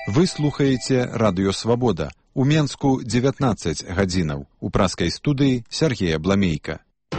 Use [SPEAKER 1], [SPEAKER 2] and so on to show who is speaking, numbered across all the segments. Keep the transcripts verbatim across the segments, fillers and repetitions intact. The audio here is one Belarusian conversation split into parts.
[SPEAKER 1] Вы слухаеце Радыё Свабода. У Менску дзевятнаццаць гадзінаў. У праскай студыі Сергея Бламейка.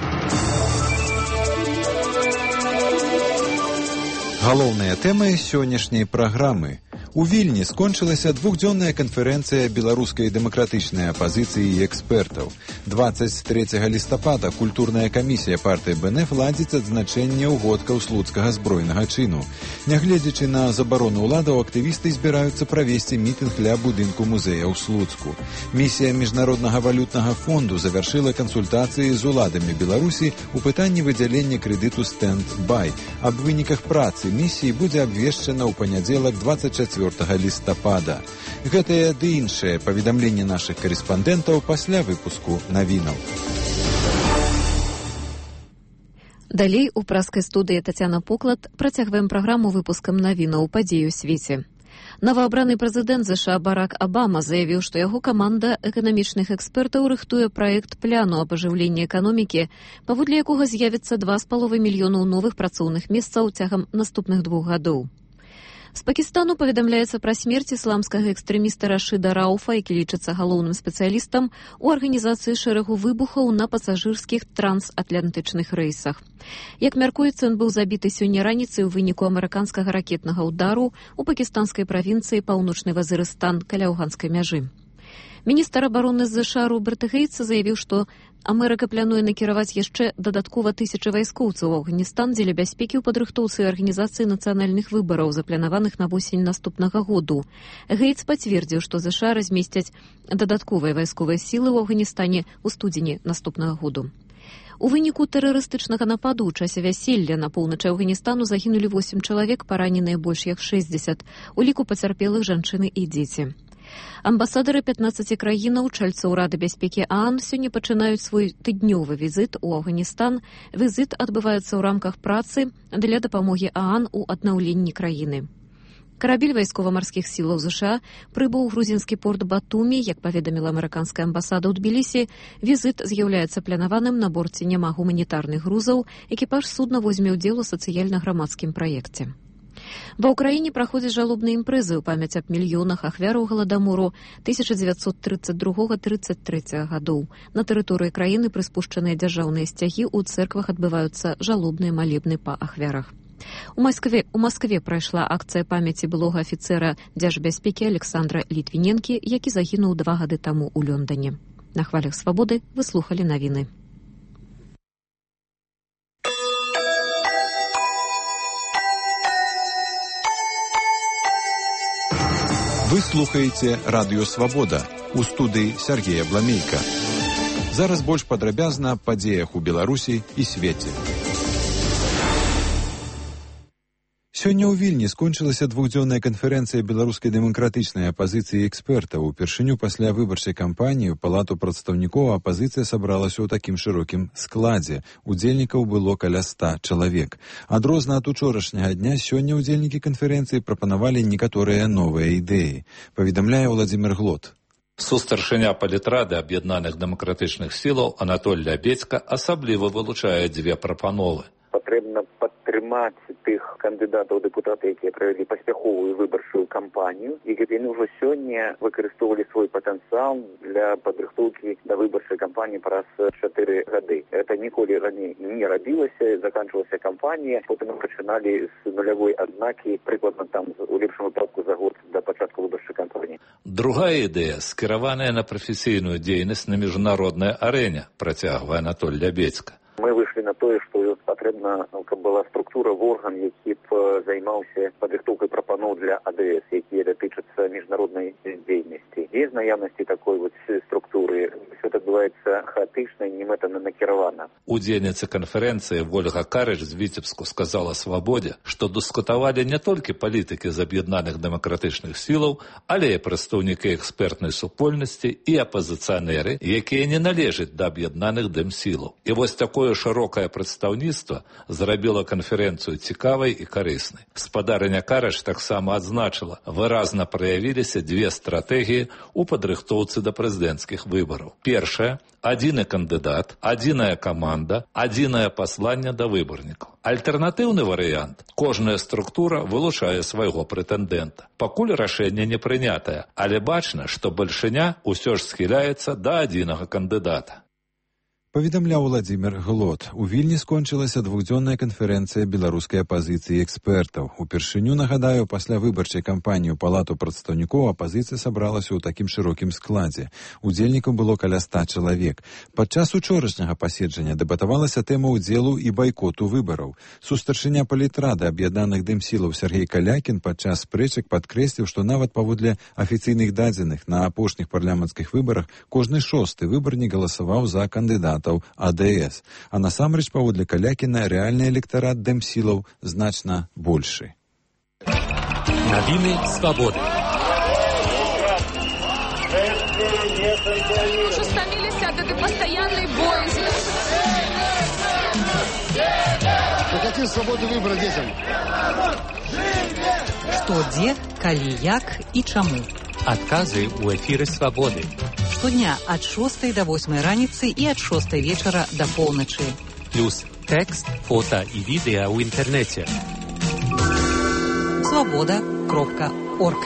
[SPEAKER 1] Галоўныя тэмы сённяшняй праграмы. У Вільні скончылася двухдзённая канферэнцыя беларускай дэмакратычнай апазіцыі і экспертаў. дваццаць трэцяга лістапада культурная камісія партыі бэ эн эф ладзіць адзначэнне ўгодкаў слуцкага збройнага чыну. Нягледзячы на забарону ўладаў, актывісты збіраюцца правесці мітынг ля будынку музея ў Слуцку. Місія Міжнароднага валютнага фонду завяршыла кансультацыі з уладамі Беларусі ў пытанні выдзялення крэдыту «Стэнд-бай». Аб выніках працы місіі будзе абвешчана ў панядзелак дваццаць чацвёртага лістапада. Гэтыя ды іншыя паведамленні нашых карэспандэнтаў пасля выпуску навінаў.
[SPEAKER 2] Далей у праскай студыі Тацяна Поклад працягваем праграму выпускам навінаў падзей у свеце. Новаабраны прэзідэнт ЗША Барак Абама заявіў, што яго каманда эканамічных экспертаў рыхтуе праект пляну аб ажыўленні эканомікі, паводле якога з'явіцца два з паловай мільёнаў новых працоўных месцаў цягам наступных двух гадоў. З Пакістану паведамляецца пра смерць ісламскага экстрэміста Рашыда Рауфа, які лічыцца галоўным спецыялістам у арганізацыі шэрагу выбухаў на пасажырскіх трансатлантычных рэйсах. Як мяркуецца, ён быў забіты сёння раніцай у выніку амерыканскага ракетнага ўдару ў пакістанскай правінцыі Паўночны Вазырыстан каля афганскай мяжы. Міністр абароны ЗША Роберт Гейтс заявіў, што Амерыка плануе накіраваць яшчэ дадаткова тысячы вайскоўцаў у Афганістан дзеля бяспекі ў падрыхтоўцы арганізацыі нацыянальных выбараў, запланаваных на восень наступнага году. Гейтс пацвердзіў, што ЗША размесцяць дадатковыя вайсковыя сілы ў Афганістане ў студзені наступнага году. У выніку тэрарыстычнага нападу ў часе вяселля на поўначы Афганістану загінулі восем чалавек, параненыя больш як шэсцьдзесят, у ліку пацярпелых жанчыны і дзеці. Амбасадары пятнаццаці краінаў, чальцоў Рады бяспекі ААН сёння пачынаюць свой тыднёвы візіт у Афганістан. Візіт адбываецца ў рамках працы для дапамогі ААН у аднаўленні краіны. Карабель вайскова-марскіх сілаў ЗША прыбыў у грузінскі порт Батумі. Як паведаміла амерыканская амбасада ў Тбілісі, візіт з'яўляецца планаваным, на борце няма гуманітарных грузаў, экіпаж судна возьме ўдзел у сацыяльна-грамадскім праекце. Ва ўкраіне праходзяць жалобныя імпрэзы ў памяць аб мільёнах ахвяраў галадамору тысяча дзевяцьсот трыццаць другога - трыццаць трэцяга гадоў. На тэрыторыі краіны прыспушчаныя дзяржаўныя сцягі, у цэрквах адбываюцца жалобныя малебны па ахвярах. У Маскве, у Маскве прайшла акцыя памяці былога афіцэра дзяржбяспекі Александра Літвіненкі, які загінуў два гады таму ў Лёндане. На хвалях свабоды вы слухалі навіны.
[SPEAKER 1] Вы слухаеце Радыё Свабода. У студыі Сергея Бламейка. Зараз больш падрабязна аб падзеях у Беларусі і свеце. Сёння ў Вільні скончылася двухдзённая канферэнцыя беларускай дэмакратычнай апазіцыі экспертаў. Упершыню пасля выбарчай кампаніі ў палату прадстаўнікоў апазіцыя сабралася ў такім шырокім складзе. Удзельнікаў было каля ста чалавек. Адрозна ад учорашняга дня, сёння ўдзельнікі канферэнцыі прапанавалі некаторыя новыя ідэі. Паведамляе Владзімир Глот.
[SPEAKER 3] Сустаршыня палітрады аб'яднаных дэмакратычных сілаў Анатоль Лябедзька асабліва вылучае дзве прапановы.
[SPEAKER 4] Патрэбна падтрымаць тых кандыдатаў дэпутаты, якія правялі паспяховую выбарчую кампанію, і каб яны ўжо сёння выкарыстоўвалі свой патэнцыял для падрыхтоўкі да выбарчай кампаніі праз чатыры гады. Это ніколі раней не рабілася, заканчвалася кампанія, потым пачыналі з нулявой адзнакі, прыкладна там у лепшым выпадку за год да пачатку выбарчай кампаніі.
[SPEAKER 3] Другая ідэя, скіраваная на прафесійную дзейнасць на міжнароднай арэне, працягвае Анатоль Лябедзька.
[SPEAKER 4] Мы выйшлі на тое, што патрэбна, каб была структура в орган, які б займаўся падрыхтоўкай прапаноў для АДС, якія датычацца міжнароднай дзейнасці. Без наяўнасці такой вот структуры все это адбываецца хаатычна і немэтанакіравана.
[SPEAKER 3] Удзельніца канферэнцыі Вольга Карыч з Віцебску сказала Свабодзе, што дыскутавалі не толькі палітыкі з аб'яднаных дэмакратычных сілаў, але і прадстаўнікі экспертнай супольнасці і апазіцыянеры, якія не належаць да аб'яднаных дэмсілаў. І вось такое шырокае прадстаўніцтва зрабіла канферэнцыю цікавай і карыснай. Спадарыня Карыч таксама адзначыла, выразна праявіліся дзве стратэгіі ў падрыхтоўцы да прэзідэнцкіх выбараў. Першая – адзіны кандыдат, адзіная каманда, адзінае пасланне да выбарнікаў. Альтэрнатыўны варыянт. Кожная структура вылучае свайго прэтэндэнта. Пакуль рашэнне не прынятае, але бачна, што бальшыня ўсё ж схіляецца да адзінага кандыдата.
[SPEAKER 1] Паведамляў Владзімір Глот. У Вільні скончылася двухдзённая канферэнцыя беларускай апазіцыі экспертаў. Упершыню, нагадаю, пасля выбарчай кампаніі ў Палату прадстаўнікоў апазіцыя сабралася ў такім шырокім складзе. Удзельнікаў было каля ста чалавек. Падчас учорашняга паседжання дэбатавалася тэма ўдзелу і байкоту выбараў. Сустарчыня палітрады аб'яднаных дымсілаў Сергей Калякін падчас спрэчак падкрэсліў, што нават паводле афіцыйных дадзеных на апошніх парламенцкіх выбарах кожны шосты выбарнік галасаваў за кандыдата А Д С. А насамрэч, паводле Калякіна, рэальны электарат дэмсілаў значна большы.
[SPEAKER 5] Навіны свабоды.
[SPEAKER 6] Уже стаміліся ад этой пастаяннай боязі.
[SPEAKER 7] Вы хотите свободы выбора детям?
[SPEAKER 8] Што, дзе, калі, як і чаму.
[SPEAKER 5] Адказы ў эфіры свабоды.
[SPEAKER 8] Штодня ад шостай да восьмай раніцы і ад шостай вечара да поўначы.
[SPEAKER 5] Плюс тэкст, фота і відэа ў інтэрнэце.
[SPEAKER 8] свабода кропка орг.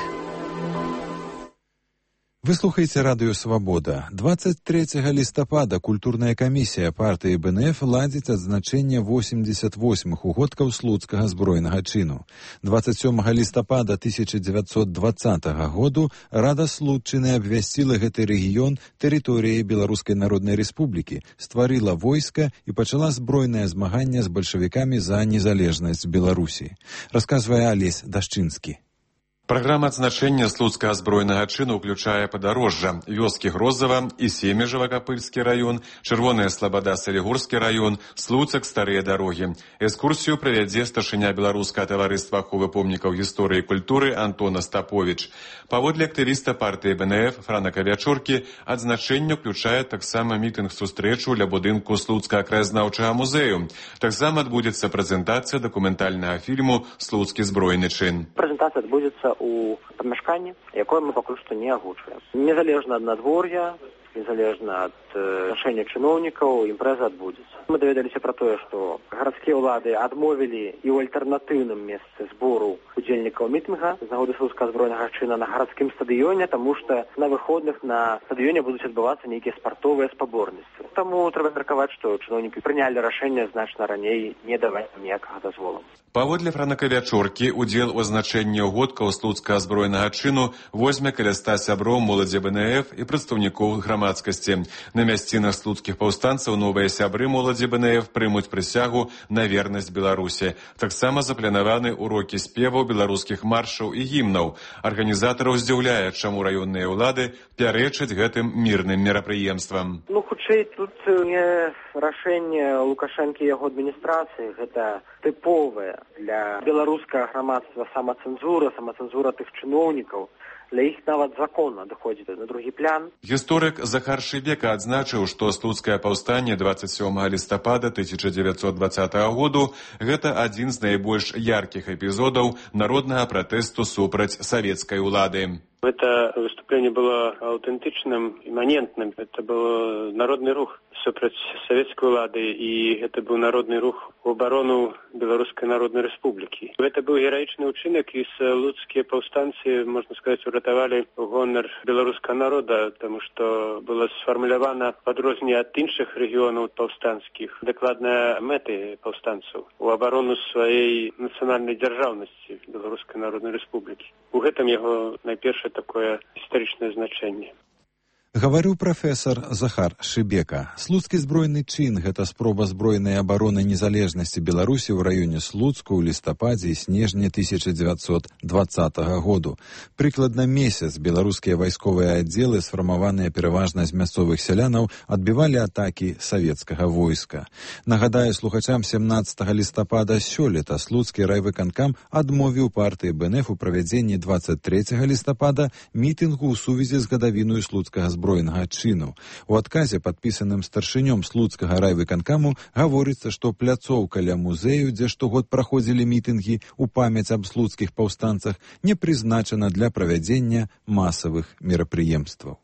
[SPEAKER 1] Вы слухаеце радыё «Свабода». дваццаць трэцяга лістапада культурная камісія партыі Б Н Ф ладзіць адзначэнне восемдзесят восьмых угодкаў слуцкага збройнага чыну. дваццаць сёмага лістапада тысяча дзевяцьсот дваццатага году Рада Слуцчыны абвясціла гэты рэгіён тэрыторыяй Беларускай Народнай Рэспублікі, стварыла войска і пачала збройнае змаганне з бальшавікамі за незалежнасць Беларусі. Расказвае Алесь Дашчынскі.
[SPEAKER 9] Праграма адзначэння слуцкага збройнага чыну ўключае падарожжа, вёскі Грозава і Семежава-Капыльскі раён, Чырвоная Слабада, Салігорскі раён, Слуцак, Старыя дарогі. Экскурсію правядзе старшыня Беларускага таварыства аховы помнікаў гісторыі і культуры Антон Остапович. Паводле актывіста партыі Б Н Ф Франака Вячоркі, адзначэнне ўключае таксама мітынг-сустрэчу ля будынку Слуцкага краязнаўчага музею. Таксама адбудзецца прэзентацыя дакументальнага фільму «Слуцкі збройны чын».
[SPEAKER 10] Прэзентацыя адбудзецца у памяшканні, якое мы пакуль што не агучваем. Незалежна ад надвор'я, незалежна ад рашэння чыноўнікаў, імпрэза адбудзецца. Мы даведаліся пра тое, што гарадскія ўлады адмовілі і ў альтэрнатыўным месцы збору удзельнікаў мітынга з нагоды слуцкага збройнага чына на гарадскім стадыёне, таму што на выходных на стадыёне будуць адбывацца нейкія спартовыя спаборніцтвы. Таму трэба меркаваць, што чыноўнікі прынялі рашэнне значна раней не даваць ніякага дазволу.
[SPEAKER 9] Паводле Франака Вячоркі, удзел у азначэнні угодкаў слуцкага збройнага чыну возьме каля ста сяброў моладзі Б Н Ф і прадстаўнікоў грамадскасці. На мясцінах слуцкіх паўстанцаў новыя сябры моладзі Б Н Ф прымуць прысягу на вернасць Беларусі. Таксама запланаваны урокі спеваў беларускіх маршаў і гімнаў. Арганізатараў здзіўляе, чаму раённыя ўлады пярэчаць гэтым мірным мерапрыемствам.
[SPEAKER 10] Ну, хутчэй, тут не рашэнне Лукашэнкі і яго адміністрацыі, гэта тыповае для беларускага грамадства самацэнзура, самацэнзура тых чыноўнікаў. Для іх нават закон адыходзіць на другі план.
[SPEAKER 9] Гісторык Захар Шыбека адзначыў, што слуцкае паўстанне дваццаць сёмага лістапада тысяча дзевяцьсот дваццатага году гэта адзін з найбольш яркіх эпізодаў народнага пратэсту супраць савецкай улады.
[SPEAKER 11] Это выступление было аутентичным, имманентным. Это был народный рух супраць советской улады, и это был народный рух в оборону Белорусской Народной Республики. Это был героичный учинок, и слуцкие повстанцы, можно сказать, уратовали гонор белорусского народа, потому что было сформулировано подрознение от іншых регионов повстанских. Докладная меты повстанцев в оборону своей национальной державности Белорусской Народной Республики. У гэтым его найперше такое историчное значение.
[SPEAKER 1] Гаварыў прафесар Захар Шыбека. Слуцкі збройны чын – гэта спроба збройнай абароны незалежнасці Беларусі ў раёне Слуцку ў лістападзе і снежні тысяча дзевяцьсот дваццатага году. Прыкладна месяц беларускія вайсковыя аддзелы, сфармаваныя пераважна з мясцовых сялянаў, адбівалі атакі савецкага войска. Нагадаю слухачам, сямнаццатага лістапада сёлета слуцкі райвыканкам адмовіў партыі Б Н Ф у правядзенні дваццаць трэцяга лістапада мітынгу ў сувязі з гадавіною слуцкага збройнага збройнага чыну. У адказе, падпісаным старшынём слуцкага райвыканкаму, гаворыцца, што пляцоўка ля музею, дзе штогод праходзілі мітынгі ў памяць аб слуцкіх паўстанцах, не прызначана для правядзення масавых мерапрыемстваў.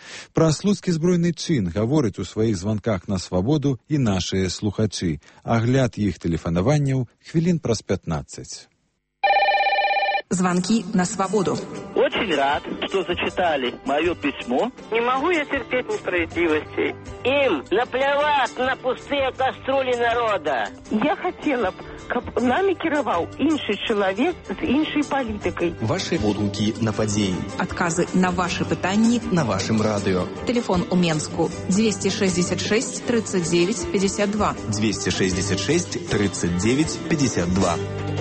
[SPEAKER 1] Пра слуцкі збройны чын гавораць у сваіх званках на свабоду і нашыя слухачы. Агляд іх тэлефанаванняў хвілін праз пятнадцать.
[SPEAKER 12] Звонки на свободу.
[SPEAKER 13] Очень рад, что зачитали мое письмо.
[SPEAKER 14] Не могу я терпеть несправедливости.
[SPEAKER 15] Им наплевать на пустые кастрюли народа.
[SPEAKER 14] Я хотела б, каб нами кіраваў іншы чалавек з іншай палітыкай.
[SPEAKER 16] Ваши водгукі на падзеі.
[SPEAKER 12] Отказы на ваши пытанні
[SPEAKER 16] на вашем радио.
[SPEAKER 12] Телефон у Менску двести шестьдесят шесть тридцать девять пятьдесят два.
[SPEAKER 16] двести шестьдесят шесть тридцать девять пятьдесят два.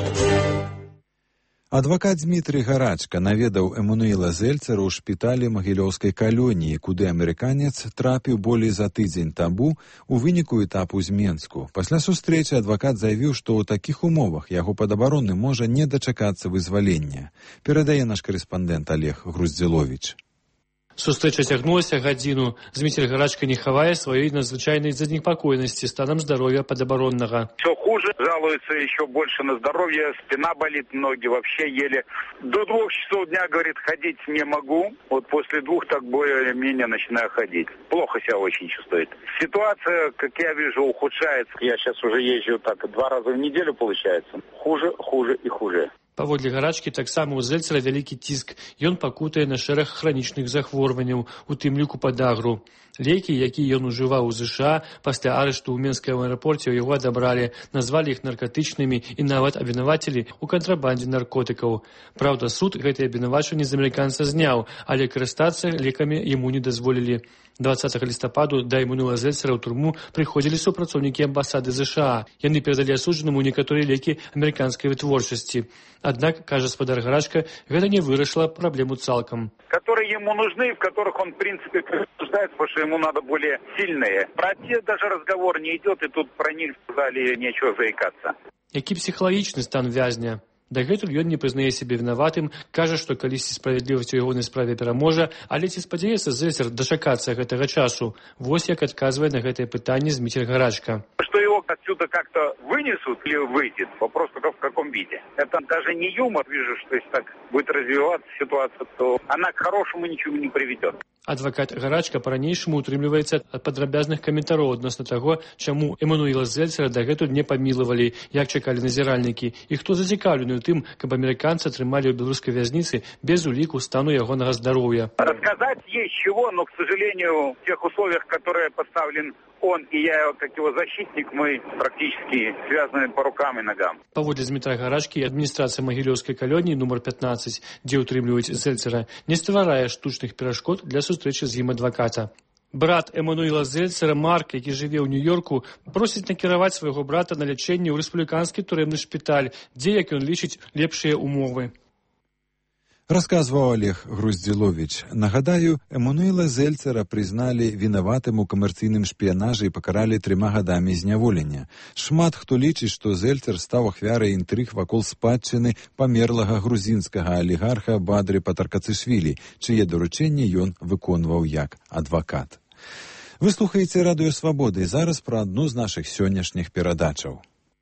[SPEAKER 1] Адвакат Дмітрый Гарачка наведаў Эммануэла Зельцера ў шпіталі магілёўскай калоніі, куды амерыканец трапіў болей за тыдзень таму у выніку этапу з Менску. Пасля сустрэчы адвакат заявіў, што ў такіх умовах яго падабароны можа не дачакацца вызвалення. Перадае наш карэспандэнт Олег Груздзіловіч.
[SPEAKER 17] Сустрэча цягнулася гадзіну. Дмітрий Гарачка не хавае сваёй надзвычайнай занепакоенасці станам здароўя падабароннага.
[SPEAKER 18] Все хуже, жалуется еще больше на здоровье, спина болит, ноги вообще еле. До двух часов дня, говорит, ходить не могу. Вот после двух так более-менее начинаю ходить. Плохо себя очень чувствует. Ситуация, как я вижу, ухудшается. Я сейчас уже езжу так два раза в неделю, получается. Хуже, хуже и хуже.
[SPEAKER 17] Паводле Гарачкі таксама ў Зельцера вялікі ціск. Ён пакутае на шэраг хранічных захворванняў, у тым ліку падагру. Лекі, якія ён ужываў у ЗША, пасля арышту ў Менскім аэрапорце ў яго адабралі, назвалі іх наркатычнымі і нават абвінавацілі ў кантрабандзе наркотыкаў. Праўда, суд гэтыя абвінавачванні з амерыканца зняў, але карыстацца лекамі яму не дазволілі. двадцатага лістападу да Эммануэла Зельцера ў турму прыходзілі супрацоўнікі амбасады ЗША. Яны перадалі асуджанаму некаторыя лекі амерыканскай вытворчасці. Аднак, кажа спадар Гарачка, гэта не вырашыла праблему цалкам.
[SPEAKER 18] Которые ему нужны, в которых он, в принципе, нуждается, потому что ему надо более сильные. Про те даже разговор не идет, и тут про них сказали нечего заикаться.
[SPEAKER 17] Які псіхалагічны стан вязня? Дагэтуль ён не прызнае сябе вінаватым, кажа, што калісьці справядлівасць у ягонай справе пераможа, але ці спадзяецца Зельцер дачакацца гэтага часу? Вось як адказвае на гэтае пытанне Дмітрий Гарачка.
[SPEAKER 18] Что его отсюда как-то вынесут или выйдет? Вопрос только в каком виде. Это даже не юмор. Вижу, что если так будет развиваться ситуация, то она к хорошему ничего не приведет.
[SPEAKER 17] Адвакат Гарачка па-ранейшаму утрымліваецца ад падрабязных каментароў адносна таго, чаму Эммануэла Зельцера дагэтуль не памілавалі, як чакалі назіральнікі, і хто зацікаўлены ў тым, каб амерыканца трымалі ў беларускай вязніцы без уліку стану ягонага здароўя.
[SPEAKER 18] Рассказать есть чего, но, к сожалению, в тех условиях, которые поставлен он и я, как его защитник, мы практически связаны по рукам и ногам.
[SPEAKER 17] Паводле Дмітрая Гарачкі, адміністрацыя магілёўскай калоніі нумар пятнадцать, дзе ўтрымліваюць Зельцера, не стварае штучных перашкод для сустрэчы з ім адваката. Брат Эммануэла Зельцера, Марк, які жыве ў Нью-Йорку, просіць накіраваць свайго брата на лячэнне ў рэспубліканскі турэмны шпіталь, дзе, як ён лічыць, лепшыя умовы.
[SPEAKER 1] Расказваў Олег Груздзіловіч. Нагадаю, Эммануэла Зельцера прызналі вінаватым у камерцыйным шпіянажы і пакаралі трыма гадамі зняволення. Шмат хто лічыць, што Зельцер стаў ахвярай інтрыг вакол спадчыны памерлага грузінскага алігарха Бадры Патаркацышвілі, чые даручэнні ён выконваў як адвакат. Вы слухаеце Радыё Свабоды, і зараз пра адну з нашых сённяшніх перадачаў.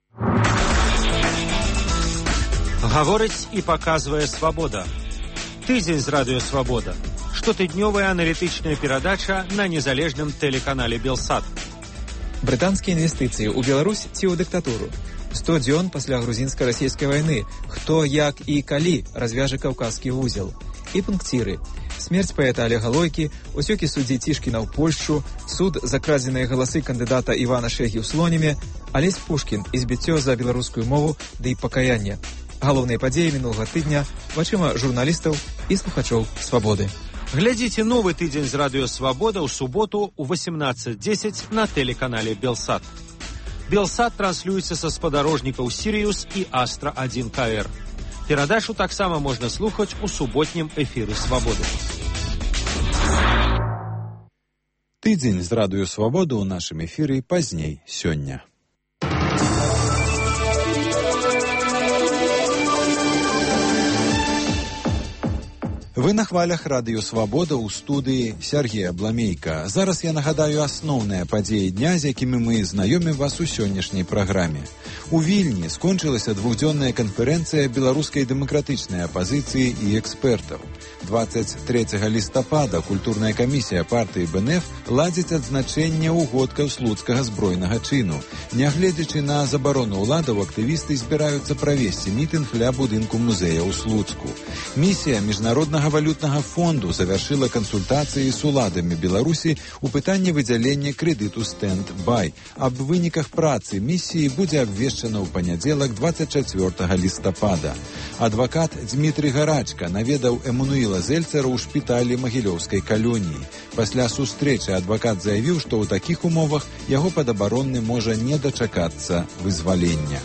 [SPEAKER 19] Гаворыць і паказвае Свабода. Тыдзень з Радыё Свабода. Штотыднёвая аналітычная перадача на незалежным тэлеканале Белсат.
[SPEAKER 20] Брытанскія інвестыцыі ў Беларусь ці ў дыктатуру. сто дзён пасля грузінска-расійскай вайны. Хто, як і калі развяжа каўказскі вузел. І пункціры. Смерць паэта Олега Лойкі, усёкі суддзі Цішкіна ў Польшчу, суд за крадзеныя галасы кандыдата Івана Шэгі ў Слонеме, Алесь Пушкін і збіццё за беларускую мову ды і пакаянне. Галоўныя падзеі мінулага тыдня вачыма журналістаў і слухачоў Свабоды.
[SPEAKER 19] Глядзіце новы тыдзень з Радыё Свабода ў суботу ў восемнадцать десять на тэлеканале Белсат. Белсат транслюецца са спадарожнікаў Сірыус і Астра один ка эр. Перадачу таксама можна слухаць у суботнім эфіры Свабоды.
[SPEAKER 1] Тыдзень з Радыё Свабода ў нашым эфіры пазней сёння. Вы на хвалях Радыё Свабода ў студыі Сергея Бламейка. Зараз я нагадаю асноўныя падзеі дня, з якімі мы знаёмім вас у сённяшняй праграме. У Вільні скончылася двухдзённая канферэнцыя беларускай дэмакратычнай апазіцыі і экспертаў. двадцать трэцяга лістапада культурная камісія партыі БНФ ладзіць адзначэнне ўгодкаў слуцкага збройнага чыну. Нягледзячы на забарону ўладаў, актывісты збіраюцца правесці мітынг ля будынку музея ў Слуцку. Місія Міжнароднага валютнага фонду завяршыла кансультацыі з уладамі Беларусі ў пытанні выдзялення крэдыту «Стэнд-бай». Аб выніках працы місіі будзе абвешчана ў панядзелак двадцать чацвёртага лістапада. Адвакат Дмітрый Гарачка наведаў Эммануіла Зельцера ў шпіталі Магілёўскай калоніі. Пасля сустрэчы адвакат заявіў, што ў такіх умовах яго падабаронны можа не дачакацца вызвалення.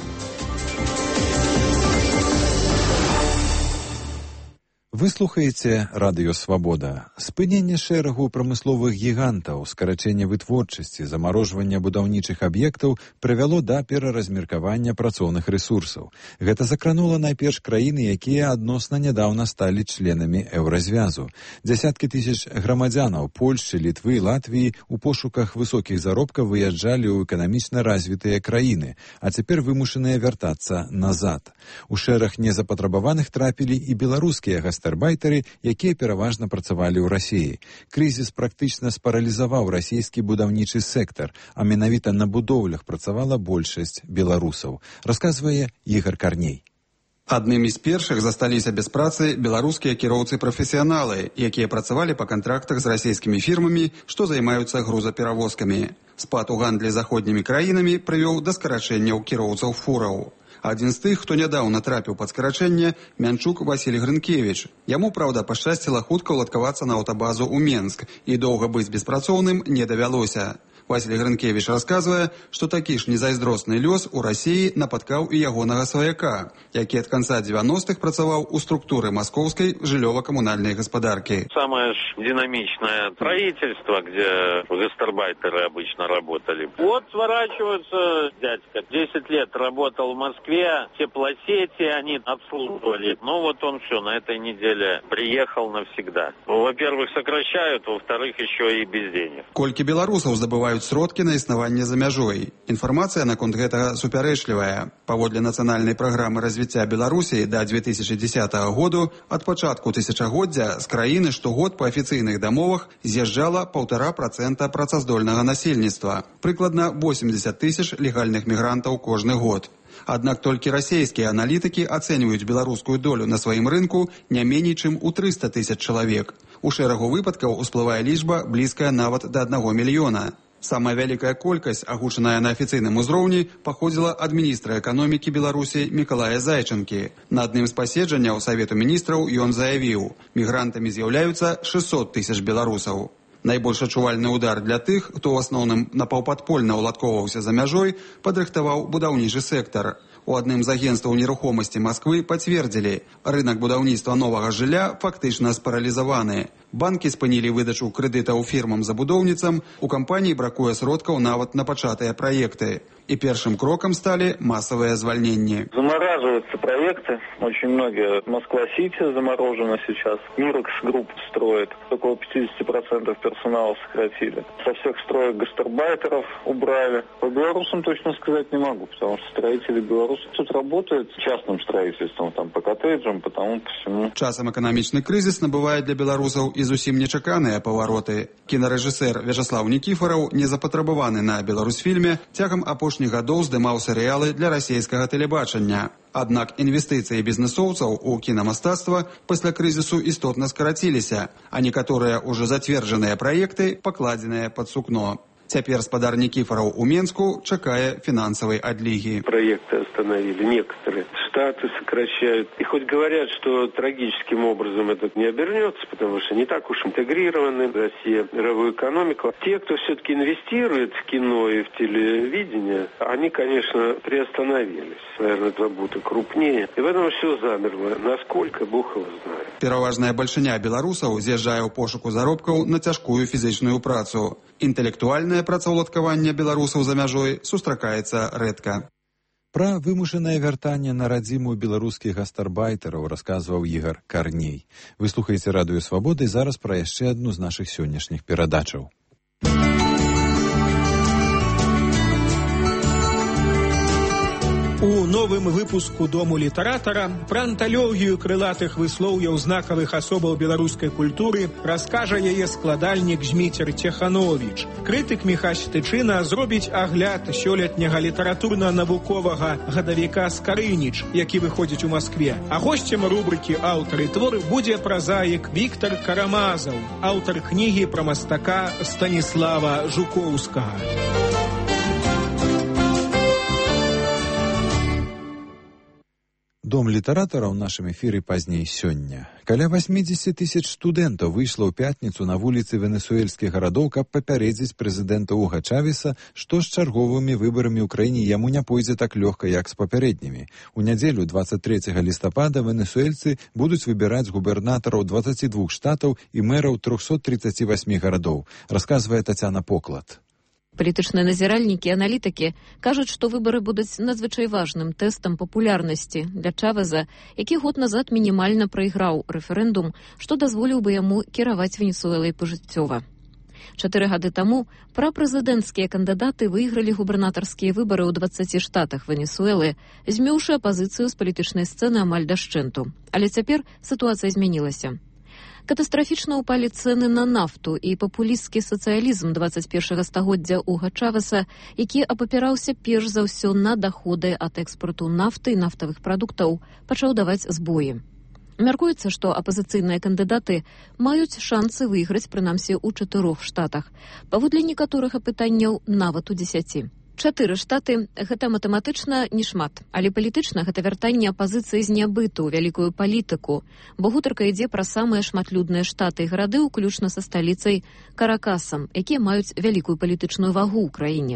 [SPEAKER 1] Вы слухаеце Радыё Свабода. Спыненне шэрагу прамысловых гігантаў, скарачэнне вытворчасці, замарожвання будаўнічых аб'ектаў прывяло да пераразмеркавання працоўных рэсурсаў. Гэта закранула найперш краіны, якія адносна нядаўна сталі членамі еўразвязу. Дзясяткі тысяч грамадзянаў Польшчы, Літвы, Латвіі у пошуках высокіх заробкаў выязджалі ў эканамічна развітыя краіны, а цяпер вымушаныя вяртацца назад. У шэраг незапатрабаваных трапілі і беларускія гастарбайтеры, гастарбайтары, якія пераважна працавалі ў Расіі. Крызіс практычна спаралізаваў расійскі будаўнічы сектар, а менавіта на будоўлях працавала большасць беларусаў. Расказвае Ігар Карней.
[SPEAKER 21] Аднымі з першых засталіся без працы беларускія кіроўцы-прафесіяналы, якія працавалі па кантрактах з расійскімі фірмамі, што займаюцца грузаперавозкамі. Спад у гандлі заходнімі краінамі прывёў да скарачэнняў кіроўцаў фураў. Адзін з тых, хто нядаўна трапіў пад скарачэнне, Мянчук Васіль Грынкевіч. Яму, праўда, пашчасціла хутка ўладкавацца на аўтабазу ў Менск, і доўга быць беспрацоўным не давялося. Васіль Грынкевіч расказвае, што такі ж незайздросны лёс у Расіі напаткаў і ягонага сваяка, які ад канца дзевяностых працаваў у структуры маскоўскай жыллёва-камунальнай гаспадаркі.
[SPEAKER 22] Самое ж динамичное строительство, где гастарбайтеры обычно работали. Вот сворачиваются дядька. десять лет работал в Москве, теплосети они обслуживали. Ну вот он все, на этой неделе приехал навсегда. Во-первых, сокращают, во-вторых, еще и без денег.
[SPEAKER 21] Колькі беларусаў здабываюць сродкі на існаванне за мяжой. Інфармацыя наконт гэтага супярэчлівая. Паводле нацыянальнай праграмы развіцця Беларусі да две тысячи десятого году ад пачатку тысячагоддзя з краіны штогод па афіцыйных дамовах з'язджала паўтара працэнта працаздольнага насельніцтва, прыкладна восемьдесят тысяч легальных мігрантаў кожны год. Аднак толькі расійскія аналітыкі ацэньваюць беларускую долю на сваім рынку не меней чым у триста тысяч чалавек. У шэрагу выпадкаў усплывае лічба блізкая нават да аднаго мільёна. Самая вялікая колькасць, агучаная на афіцыйным узроўні, паходзіла ад міністра эканомікі Беларусі Мікалая Зайчынкі. На адным з паседжанняў Савету міністраў ён заявіў, мігрантамі з'яўляюцца шестьсот тысяч беларусаў. Найбольш адчувальны удар для тых, хто ў асноўным напаўпадпольна ўладкоўваўся за мяжой, падрыхтаваў будаўнічы сектар. У адным з агенцтваў нерухомасці Масквы пацвердзілі, рынак будаўніцтва новага жылля фактычна спаралізаваны. Банкі спынілі выдачу крэдытаў фірмам-забудоўніцам, у кампаніі бракуе сродкаў нават на пачатыя праекты. И первым кроком стали массовые звольнения.
[SPEAKER 22] Замораживаются проекты. Очень многие. Москва-Сити заморожена сейчас. Мирекс групп строит. Около пятьдесят процентов персонала сократили. Со всех строек гастарбайтеров убрали. По белорусам точно сказать не могу, потому что строители белорусы тут работают частным строительством, там, по коттеджам, по тому, по всему.
[SPEAKER 21] Часам экономичный кризис набывает для белорусов и зусім нечаканыя повороты. Кинорежиссер Вячеслав Никифоров, не запатрабаваны на Беларусьфільме, тягам апошніх гадоў здымаў серыялы для расійскага тэлебачання. Аднак інвестыцыі бізнесоўцаў у кінамастацтва пасля крызісу істотна скараціліся, а некаторыя ўжо зацверджаныя праекты пакладзеныя пад сукно. Цяпер спадар Никифоров у Менску чакае финансовой одлиги.
[SPEAKER 11] Проекты остановили некоторые. Штаты сокращают. И хоть говорят, что трагическим образом это не обернется, потому что не так уж интегрированы в России мировую экономику. Те, кто все-таки инвестирует в кино и в телевидение, они, конечно, приостановились. Наверное, это будет и крупнее. И в этом все замерло. Насколько, Бог его знает.
[SPEAKER 21] Пераважная бальшыня беларусаў з'язджае ў пошуку заробкаў на цяжкую фізічную працу. Інтэлектуальнае працаўладкаванне беларусаў за мяжой сустракаецца рэдка.
[SPEAKER 1] Пра вымушанае вяртанне на радзіму беларускіх гастарбайтараў расказваў Ігар Карней. Вы слухаеце Радыё Свабода, і зараз пра яшчэ адну з нашых сённяшніх перадачаў.
[SPEAKER 2] У новым выпуску «Дому літаратара» пра анталогію крылатых выслоўяў знакавых асобаў беларускай культуры раскажа яе складальнік Зміцер Цехановіч. Крытык Міхась Тычына зробіць агляд сёлетняга літаратурна-навуковага гадавіка «Скарыніч», які выходзіць у Маскве. А госцем рубрыкі «Аўтары творы» будзе празаік Віктар Карамазаў, аўтар кнігі пра мастака Станіслава Жукоўскага.
[SPEAKER 1] Дом літаратара ў нашым эфіры пазней сёння. Каля восемьдесят тысяч студэнтаў выйшла ў пятніцу на вуліцы венесуэльскіх гарадоў, каб папярэдзіць прэзідэнта Уга Чавеса, што з чарговымі выбарамі ў краіне яму не пойдзе так лёгка, як з папярэднімі. У нядзелю двадцать трэцяга лістапада венесуэльцы будуць выбіраць губернатараў двадцати двух штатаў і мэраў трохсот тридцати восьми гарадоў, расказвае Тацяна Поклад.
[SPEAKER 4] Палітычныя назіральнікі і аналітыкі кажуць, што выбары будуць надзвычай важным тэстам папулярнасці для Чавеза, які год назад мінімальна прайграў рэферэндум, што дазволіў бы яму кіраваць Венесуэлай пажыццёва. Чатыры гады таму прапрэзідэнцкія кандыдаты выйгралі губернатарскія выбары ў дваццаці штатах Венесуэлы, змёўшы апазіцыю з палітычнай сцэны амаль дашчэнту. Але цяпер сітуацыя змянілася. Катастрафічна ўпалі цэны на нафту і папулісцкі сацыялізм двадцать першага стагоддзя Уга Чавеса, які апапіраўся перш за ўсё на даходы ад экспарту нафты і нафтавых прадуктаў, пачаў даваць збоі. Мяркуецца, што апазіцыйныя кандыдаты маюць шансы выйграць прынамсі ў чатырох штатах, паводле некаторых апытанняў нават у дзесяці. Чатыры штаты – гэта матэматычна не шмат, але палітычна гэта вяртанне апазіцыі з нябыту ў вялікую палітыку, бо гутарка ідзе пра самыя шматлюдныя штаты і гарады, уключна са сталіцай Каракасам, якія маюць вялікую палітычную вагу ў краіне.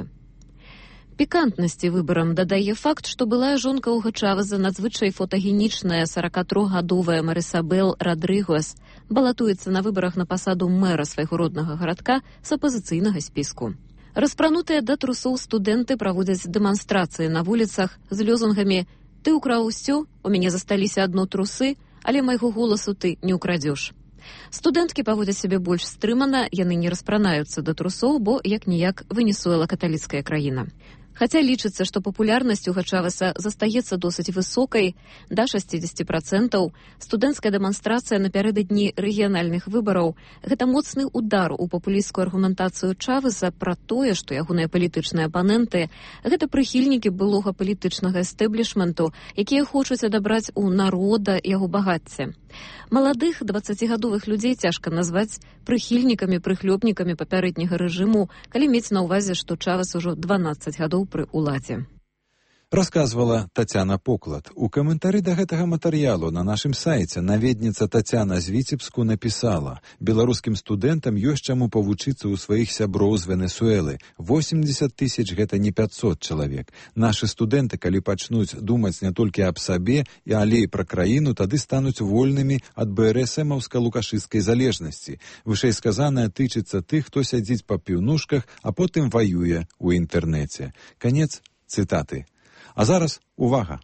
[SPEAKER 4] Пікантнасці выбарам дадае факт, што былая жонка Уга Чавеза, надзвычай фотагенічная сорокатрохгадовая Марисабел Родригес, балатуецца на выбарах на пасаду мэра свайго роднага гарадка з апазіцыйнага спіску. Распранутыя да трусоў студэнты праводзяць дэманстрацыі на вуліцах з лёзунгамі «Ты ўкраў усё, у мяне засталіся адно трусы, але майго голасу ты не ўкрадзеш». Студэнткі паводзяць сябе больш стрымана, яны не распранаюцца да трусоў, бо як-ніяк Венесуэла каталіцкая краіна. Хаця лічыцца, што папулярнасць Уга Чавеса застаецца досыць высокай, да шестидесяти процентов, студэнцкая дэманстрацыя напярэдадні рэгіянальных выбараў – гэта моцны удар у папулісцкую аргументацыю Чавеса пра тое, што ягоныя палітычныя апаненты – гэта прыхільнікі былога палітычнага эстэблішменту, якія хочуць адабраць у народа яго багацце. Маладых дваццацігадовых людзей цяжка назваць прыхільнікамі, прыхлёбнікамі папярэдняга рэжыму, калі мець на ўвазе, што Чавес ужо дванаццаць гадоў пры ўладзе.
[SPEAKER 1] Расказвала Тацяна Поклад. У каментары да гэтага матэрыялу на нашым сайце наведніца Тацяна з Віцебску напісала: беларускім студэнтам ёсць чаму павучыцца ў сваіх сяброў з Венесуэлы. восемьдесят тысяч гэта не пятьсот чалавек. Нашы студэнты, калі пачнуць думаць не толькі аб сабе, але і пра краіну, тады стануць вольнымі ад бэ эр эс эмаўска-лукашысцкай залежнасці. Вышэйсказанае тычыцца тых, хто сядзіць па піўнушках, а потым ваюе ў інтэрнэце. Канец цытаты. А зараз увага!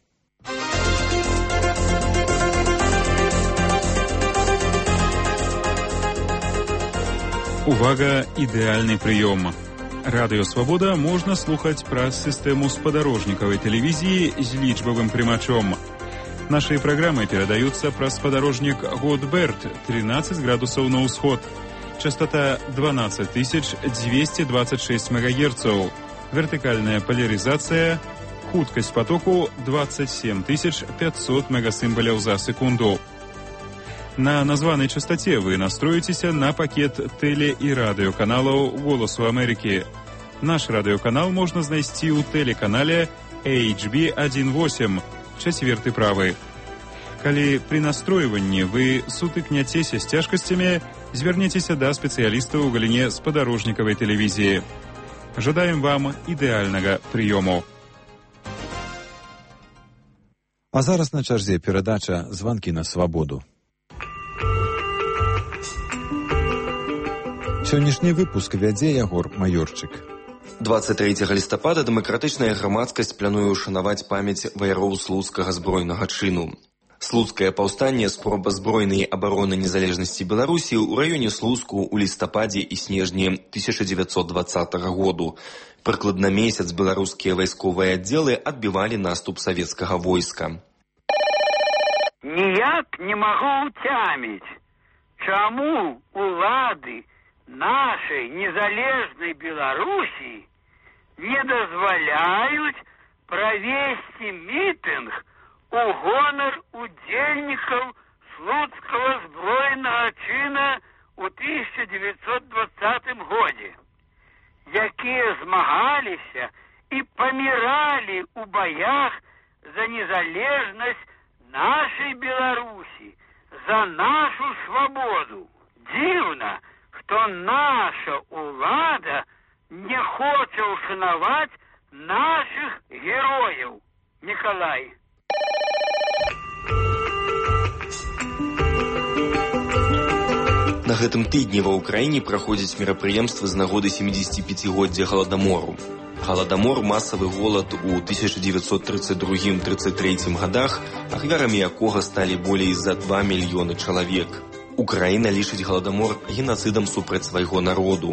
[SPEAKER 23] Увага, ідэальны прыём. Радыё «Свабода» можна слухаць праз сістэму спадарожнікавай тэлевізіі з лічбавым прымачом. Нашыя праграмы перадаюцца праз спадарожнік Годберт, тринадцать градусаў на ўсход. Частота дванадцать тысяч двести двадцать шесть мегагерцаў. Вертыкальная поляризация. Хуткасць потоку двадцать семь тысяч пятьсот мегасімбаляў за секунду. На названай частоце вы настроіцеся на пакет тэле- і радыёканалаў «Голасу Амерыкі». Наш радыёканал можна знайсці ў тэлеканале эйч би один восемь, чацверты правы. Калі пры настройванні вы сутыкняцеся з цяжкасцямі, звярніцеся да спецыялістаў у галіне спадарожнікавай тэлевізіі. Жадаем вам ідэальнага прыёму.
[SPEAKER 1] А зараз на чарзе перадача «Званкі на свабоду». Сённяшні выпуск вядзе Ягор Маёрчык.
[SPEAKER 24] двадцать трэцяга лістапада дэмакратычная грамадскасць плануе ушанаваць памяць ваяроў слуцкага збройнага чыну. Слуцкае паўстанне спроба збройнай абароны незалежнасці Беларусі ў раёне Слуцку ў лістападзе і снежні тысяча дзевяцьсот дваццатага году. Прыкладна месяц беларускія вайсковыя аддзелы адбівалі наступ савецкага войска.
[SPEAKER 3] Ніяк не магу ўцяміць, чаму улады нашай незалежнай Беларусі не дазваляюць правесці мітынг у гонар удзельнікаў слуцкага збройнага чына ў тысяча дзевяцьсот дваццатым годзе, якія змагаліся і паміралі ў баях за незалежнасць нашай Беларусі, за нашу свабоду. Дзіўна, што наша ўлада не хоча ўшанаваць нашых герояў. Мікалай.
[SPEAKER 24] На гэтым тыдні ва ўкраіне праходзяць мерапрыемствы з нагоды сямідзесяціпяцігоддзя Галадамору. Галадамор, масавы голад у тысяча дзевяцьсот трыццаць другім — трыццаць трэцім гадах, ахвярамі якога сталі болей за два мільёны чалавек. Украіна лічыць Галадамор генацыдам супраць свайго народу.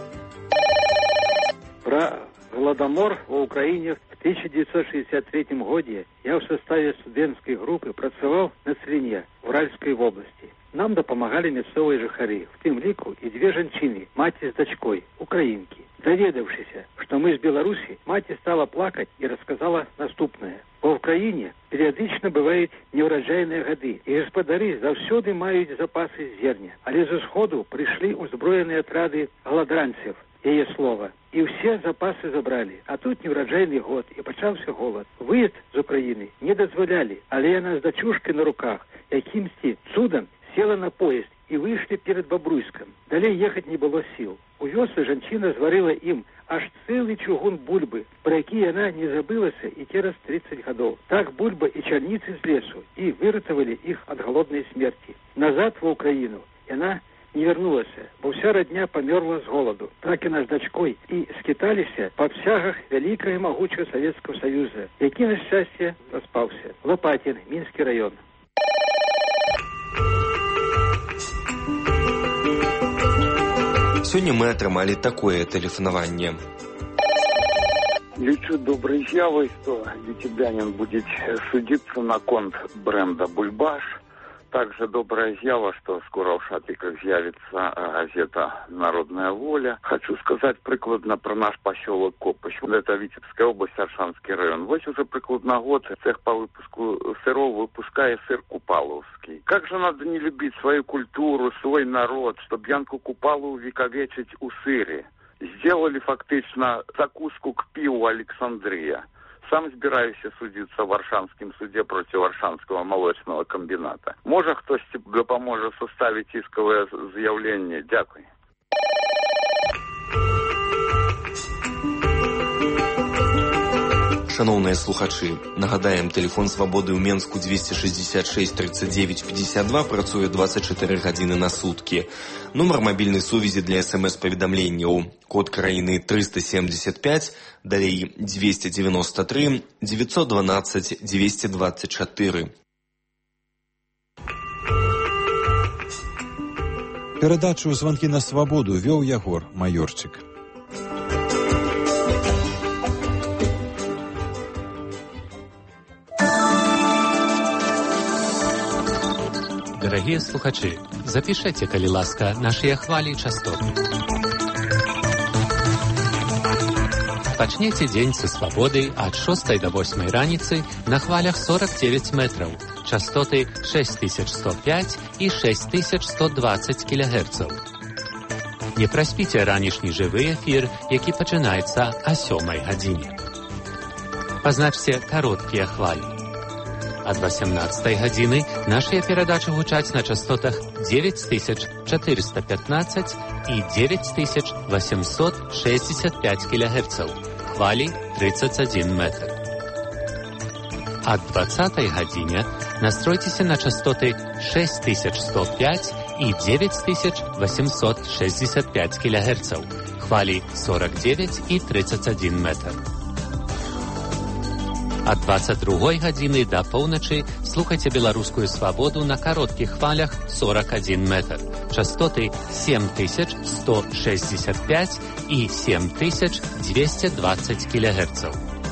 [SPEAKER 5] Пра Галадамор ва ўкраіне в тысяча девятьсот шестьдесят третьем году я в составе студэнцкай групы працаваў на Црыне, в Уральской области. Нам дапамагалі мясцовыя жыхары, в тым ліку і две жанчыны, маці з дачкой, украінкі. Даведаўшыся, што мы з Беларусі, маці стала плакаць і расказала наступнае. Ва ўкраіне перыядычна бываюць неўраджайныя гады, і гаспадары заўсёды маюць запасы зерня. Але з усходу прыйшлі ўзброеныя атрады галадранцев, яе слова. І ўсе запасы забралі. А тут неўраджайны год, і пачаўся голад. Выезд з Украіны не дазвалялі, але яна з дачушкай на руках, якімсьці цудам села на поезд і выйшлі перад Бабруйском. Далей ехаць не было сіл. У вёсцы жанчына зварыла ім аж цэлы чугун бульбы, пра які яна не забылася і цераз трыццаць гадоў. Так бульба і чарніцы з лесу, і выратавалі іх ад галоднай смерці. Назад ва ўкраіну яна не вярнулася, бо вся радня памёрла з голаду. Так яна з дачкой і скіталіся па абсягах вялікага магучага Савецкага Саюза, які, на шчасце, распаўся. Лопатин, Мінскі раён.
[SPEAKER 24] Сёння мы атрымалі такое тэлефанаванне.
[SPEAKER 6] Лічу добрай з'явай, што віцебянін будзе судзіцца наконт бренда «Бульбаш». Также добрая з'ява, что скоро в шатликах з'явится газета «Народная воля». Хочу сказать прикладно про наш поселок Копощ. Это Витебская область, Аршанский район. Вот уже прикладно год цех по выпуску сыров выпускает сыр купаловский. Как же надо не любить свою культуру, свой народ, чтобы Янку Купалу увековечить у сыре. Сделали фактично закуску к пиву Александрия. Сам збираюся судиться в Аршанском суде против Аршанского молочного комбината. Може хтось допоможе составить исковое заявление? Дякую.
[SPEAKER 24] Шановныя слухачы, нагадаем, тэлефон свабоды ў Менску двести шестьдесят шесть тридцать девять пятьдесят два працуе двадцать четыре гадзіны на суткі. Нумар мабільнай сувязі для смс-паведамленняў. Код краіны триста семьдесят пять, далей двести девяносто три девятьсот двенадцать двести двадцать четыре.
[SPEAKER 1] Перадачу «Званкі на свабоду» вёў Ягор Майорчык.
[SPEAKER 7] Дорогие слухачи, запишите, калі ласка, наши хвали частоты. Пачнеце дзень са свабодай ад шостай до восьмай раніцы на хвалях сорок девять метров, частоты шесть тысяч сто пять и шесть тысяч сто двадцать килогерцаў. Не праспіце ранішні жывы эфір, які пачынаецца о сёмай гадзіне. Пазначце кароткія хвалі. Ад восемнадцатай гадзіны нашыя перадачы гучаць на частотах девять тысяч четыреста пятнадцать и девять тысяч восемьсот шестьдесят пять килогерцаў, хвалі тридцать один метр. Ад двадцатай гадзіне настройцеся на частоты шесть тысяч сто пять и девять тысяч восемьсот шестьдесят пять килогерцаў, хвалі сорок девять и тридцать один метр. Ад двадцать другой гадзіны да поўначы слухайце беларускую свабоду на кароткіх хвалях сорок один метр. Частоты семь тысяч сто шестьдесят пять и семь тысяч двести двадцать килогерцаў.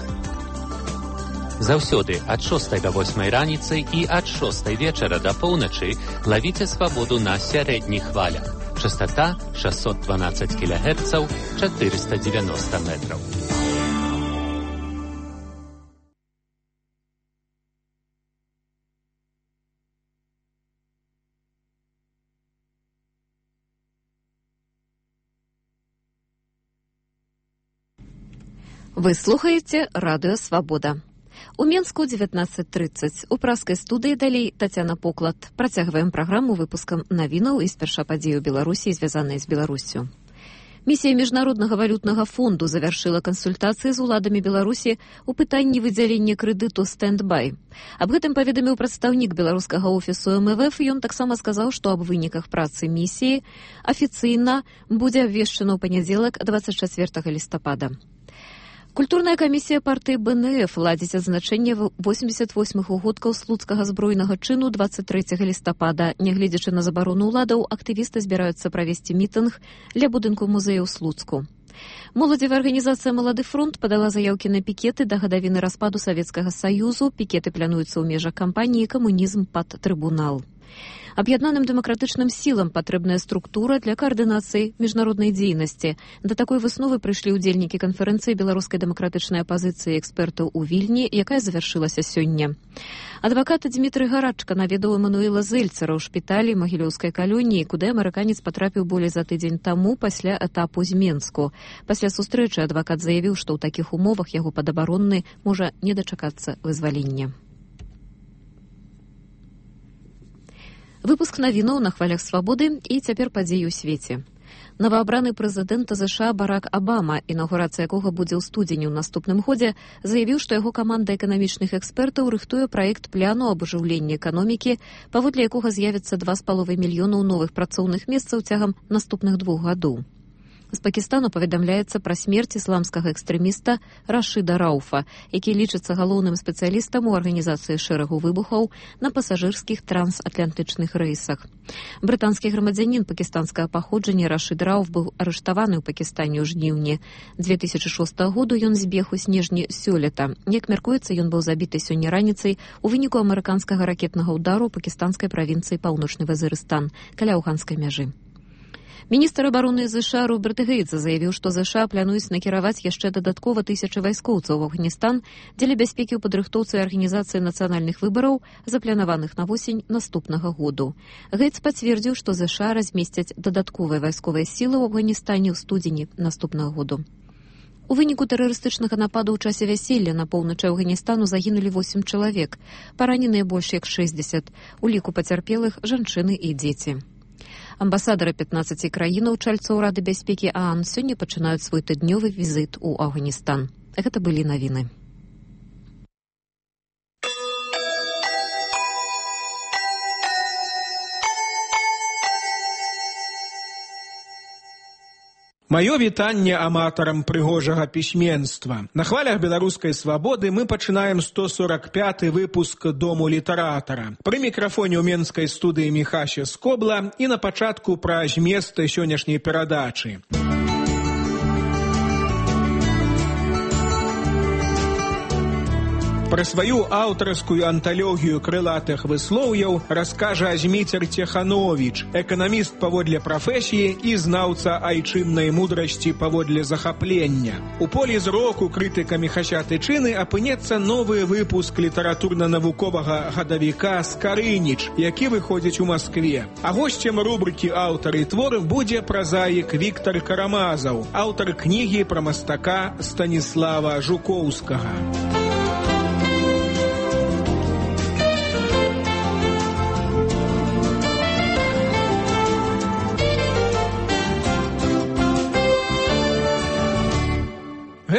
[SPEAKER 7] Заўсёды ад шостай да восьмай раніцы і ад шостай вечара да поўначы лавіце свабоду на сярэдніх хвалях. Частота шестьсот двенадцать килогерцаў, четыреста девяносто метров.
[SPEAKER 4] Вы слухаеце радыё «Свабода». У Менску девятнадцать тридцать. У праскай студыі далей Тацяна Поклад. Працягваем праграму выпускам навінаў і спярша падзеі ў Беларусі, звязаныя з Беларуссю. Місія Міжнароднага валютнага фонду завяршыла кансультацыі з уладамі Беларусі ў пытанні выдзялення крэдыту «Стэндбай». Аб гэтым паведаміў прадстаўнік беларускага офісу эм эф эф. Ён таксама сказаў, што аб выніках працы місіі афіцыйна будзе абвешчана ў панядзелак двадцать чацвёртага лістапада. Культурная камісія партыі бэ эн эф ладзіць адзначэнне восемьдесят восьмых угодкаў слуцкага збройнага чыну двадцать трэцяга лістапада. Нягледзячы на забарону ўладаў, актывісты збіраюцца правесці мітынг ля будынку музея ў Слуцку. Моладзевая арганізацыя «Малады фронт» падала заяўкі на пікеты да гадавіны распаду Савецкага Саюзу. Пікеты плануюцца ў межах кампаніі «Камунізм пад трыбунал». Аб'яднаным дэмакратычным сілам патрэбная структура для каардынацыі міжнароднай дзейнасці. Да такой высновы прыйшлі ўдзельнікі канферэнцыі беларускай дэмакратычнай апазіцыі экспертаў у Вільні, якая завяршылася сёння. Адвакат Дмітрый Гарачка наведаў Эмануэла Зельцера ў шпіталі магілёўскай калоніі, куды амерыканец патрапіў болей за тыдзень таму пасля этапу з Менску. Пасля сустрэчы адвакат заявіў, што ў такіх умовах яго падабаронны можа не дачакацца вызвалення. Выпуск навінаў на хвалях свабоды і цяпер падзеі ў свеце. Новаабраны прэзідэнт ЗША Барак Абама, інаўгурацыя якога будзе ў студзені ў наступным годзе, заявіў, што яго каманда эканамічных экспертаў рыхтуе праект пляну аб ажыўленні эканомікі, паводле якога з'явіцца два з паловай мільёнаў новых працоўных месцаў цягам наступных двух гадоў. З Пакістану паведамляецца пра смерць ісламскага экстрэміста Рашыда Рауфа, які лічыцца галоўным спецыялістам у арганізацыі шэрагу выбухаў на пасажырскіх трансатлантычных рэйсах. Брытанскі грамадзянін пакістанскага паходжання Рашыд Рауф быў арыштаваны ў Пакістане ў жніўні две тысячы шостага году. Ён збег у снежні сёлета. Як мяркуецца, ён быў забіты сёння раніцай у выніку амерыканскага ракетнага ўдару ў пакістанскай правінцыі Паўночны Вазырыстан каля афганскай мяжы. Міністр абароны ЗША Роберт Гейтс заявіў, што ЗША плануюць накіраваць яшчэ дадатково тысячы вайскоўцаў в Афганістан дзеля бяспекі ў падрыхтоўцы арганізацыі нацыянальных выбараў, запланаваных на восень наступнага году. Гейтс пацвердзіў, што ЗША размесцяць дадатковыя вайсковыя сілы ў Афганістане ў студзені наступнага году. У выніку тэрарыстычнага нападу ў часе вяселля на поўначы Афганістану загінулі восем чалавек, параненыя больш як шэсцьдзесят, у ліку пацярпелых жанчыны і дзеці. Амбасадары пятнаццаці краінаў чальцоў Рады бяспекі ААН сёння пачынаюць свой тыднёвы візіт у Афганістан. Гэта былі навіны.
[SPEAKER 2] Маё вітанне аматарам прыгожага пісьменства. На хвалях беларускай свабоды мы пачынаем сто сорок пяты выпуск Дому літаратара. Пры мікрафоне ў менскай студыі Міхася Скобла і на пачатку пра змест сённяшняй перадачы. Пра сваю аўтарскую анталогію крылатых выслоўяў раскажа Зміцер Цехановіч, эканаміст паводле прафесіі і знаўца айчыннай мудрасці паводле захаплення. У полі зроку крытыка Міхася Тычыны апынецца новы выпуск літаратурна-навуковага гадавіка «Скарыніч», які выходзіць у Маскве. А госцем рубрыкі «Аўтары твору» будзе празаік Віктар Карамазаў, аўтар кнігі пра мастака Станіслава Жукоўскага.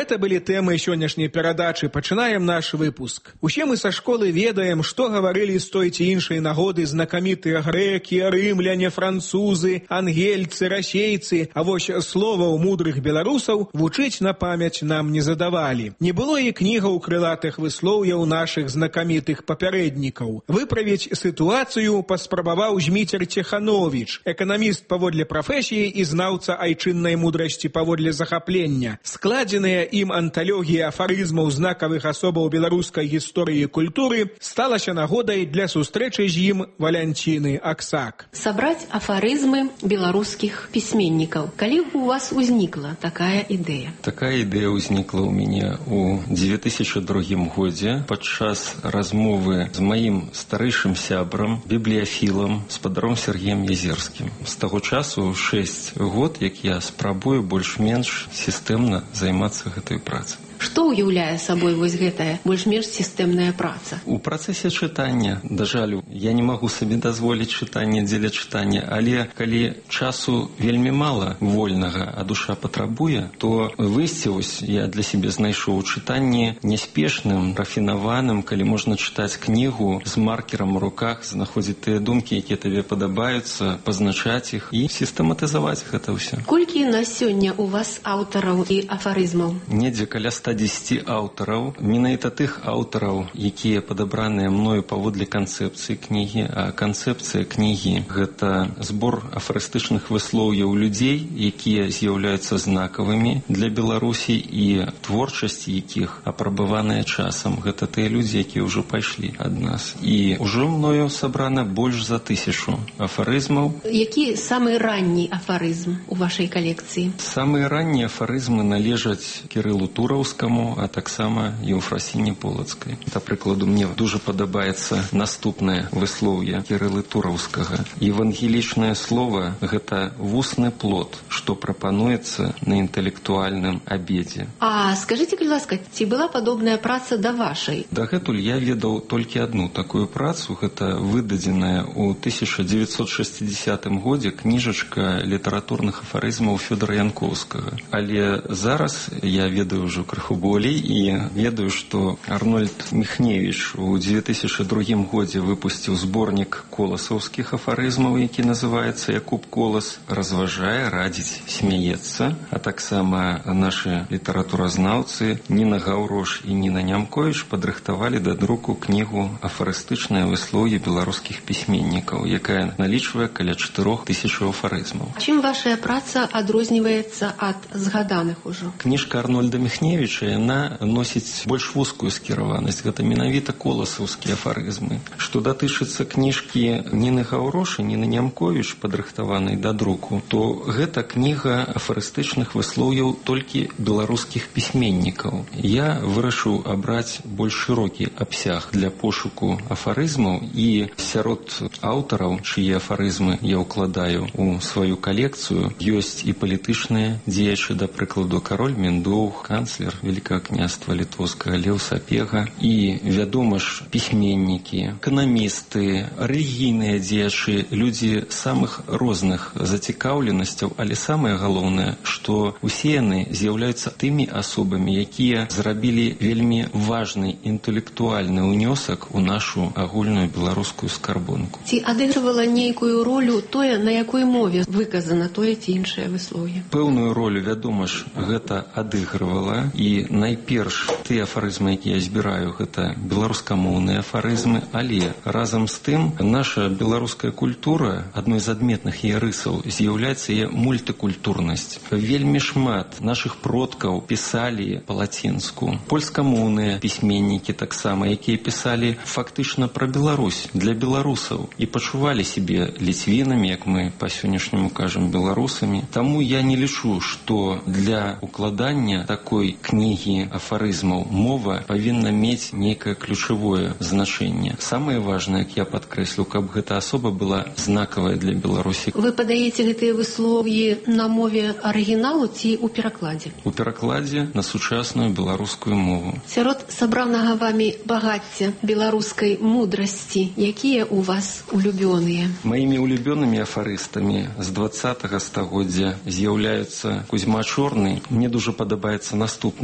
[SPEAKER 2] Гэта былі тэмы сённяшняй перадачы. Пачынаем наш выпуск. Усе мы са школы ведаем, што гаварылі з той ці іншай нагоды знакамітыя грэкі, рымляне, французы, ангельцы, расейцы. А вось словаў мудрых беларусаў вучыць на памяць нам не задавалі. Не было і кнігаў крылатых выслоўяў нашых знакамітых папярэднікаў. Выправіць сітуацыю паспрабаваў Зміцер Цехановіч, эканаміст паводле прафесіі і знаўца айчыннай мудрасці паводле захаплення. Складзеная ім анталогія афарызмаў знакавых асобаў беларускай гісторыі і культуры сталася нагодай для сустрэчы з ім Валянціны Аксак.
[SPEAKER 8] Сабраць афарызмы беларускіх пісьменнікаў. Калі у вас узнікла такая ідэя?
[SPEAKER 9] Такая ідэя ўзнікла ў мяне ў две тысячы другім годзе падчас размовы з маім старэйшым сябрам, бібліяфілам, спадаром Сергеем Язерскім. З таго часу шэсць год, як я спрабую больш-менш сістэмна займацца гэтай працай.
[SPEAKER 8] Што ўяўляе сабой вось гэтая больш-менш сістэмная праца?
[SPEAKER 9] У працэсе чытання, да жалю, я не магу сабе дазволіць чытанне дзеля чытання, але калі часу вельмі мала вольнага, а душа патрабуе, то выйсце вось я для сябе знайшоў у чытанні няспешным, рафінаваным, калі можна чытаць кнігу з маркерам у руках, знаходзіць тыя думкі, якія табе падабаюцца, пазначаць іх і сістэматызаваць гэта ўсё.
[SPEAKER 8] Колькі на сёння у вас аўтараў і афарызмаў?
[SPEAKER 9] Недзе каля ста дзесяці аўтараў, менавіта тых аўтараў, якія падабраныя мною паводле канцэпцыі кнігі, а канцэпцыя кнігі – гэта збор афарыстычных выслоўяў людзей, якія з'яўляюцца знакавымі для Беларусі і творчасць якіх апрабаваная часам. Гэта тыя людзі, якія ўжо пайшлі ад нас. І ўжо мною сабрана больш за тысячу афарызмаў.
[SPEAKER 8] Які самы ранні афарызм у вашай калекцыі?
[SPEAKER 9] Самыя раннія афарызмы належаць Кірылу Тураўскаму, а таксама Еўфрасіні Полацкай. Да прыкладу, мне дуже падабаецца наступнае выслоўе Кірылы Тураўскага. Евангелічнае слово – гэта вусны плод, што прапануецца на інтэлектуальным абедзе.
[SPEAKER 8] А скажыце, калі ласка, ці была падобная праца да вашай?
[SPEAKER 9] Дагэтуль я ведаў толькі адну такую працу. Гэта выдадзеная ў тысяча дзевяцьсот шэсцідзесятым годзе кніжачка літаратурных афарызмаў Фёдара Янкоўскага. Але зараз я ведаю ўжо крыху болей і ведаю, што Арнольд Міхневіч у две тысячы другім годзе выпусціў зборнік коласаўскіх афарызмаў, які называецца «Якуб Колас». Разважае, радзіць, смяецца. А таксама нашы літаратуразнаўцы Ніна Гаўрош і Ніна Нямковіч падрыхтавалі да друку кнігу «Афарыстычнае выслоўе беларускіх пісьменнікаў», якая налічвае каля чатырох тысячаў афарызмаў.
[SPEAKER 8] Чым ваша праца адрозніваецца ад згаданых ужо?
[SPEAKER 9] Кніжка Арнольда Міхневіча, яна носіць больш вузкую скіраванасць. Гэта менавіта коласаўскія афарызмы. Што датычыцца кніжкі Ніны Гаўрош і Ніны Нямковіч, падрыхтаванай да друку, то гэта кніга афарыстычных выслоўяў толькі беларускіх пісьменнікаў. Я вырашыў абраць больш шырокі абсяг для пошуку афарызмаў, і сярод аўтараў, чые афарызмы я ўкладаю у сваю калекцыю, ёсць і палітычныя дзеячы, да прыкладу, кароль Міндоўг, канцлер Великага княства Літоўскага Леў Сапега, і, вядома ж, пісьменнікі, эканамісты, рэлігійныя дзеячы, людзі самых розных зацікаўленасцяў, але самае галоўнае, што усе яны з'яўляюцца тымі асобамі, якія зрабілі вельмі важны інтэлектуальны ўнёсак у нашу агульную беларускую скарбонку.
[SPEAKER 8] Ці адыгрывала нейкую ролю тое, на якой мове выказана тое ці іншае выслоўе?
[SPEAKER 9] Пэўную ролю, вядома ж, гэта адыгрывала, і найперш тыя афарызмы, якія я збіраю, гэта беларускамоўныя афарызмы, але разам з тым наша беларуская культура, адной з адметных яе рысаў, з'яўляецца яе мультыкультурнасць. Вельмі шмат нашых продкаў пісалі па-лацінску. Польскамоўныя пісьменнікі таксама, якія пісалі фактычна пра Беларусь, для беларусаў, і пачувалі сябе ліцвінамі, як мы па-сённяшняму кажам, беларусамі. Таму я не лічу, што для укладання такой кнігі афарызмаў мова павінна мець нейкае ключавое значэнне. Самае важнае, як я падкрэслю, каб гэта асоба была знакавая для Беларусі.
[SPEAKER 8] Вы падаеце гэтыя выслові на мове арыгіналу ці ў перакладзе?
[SPEAKER 9] У перакладзе на сучасную беларускую мову.
[SPEAKER 8] Сярод сабранага вамі багацця беларускай мудрасці, якія ў вас улюбёныя?
[SPEAKER 9] Маімі улюбёнымі афарыстамі з дваццатага стагоддзя з'яўляюцца Кузьма Чорны. Мне дуже падабаецца наступны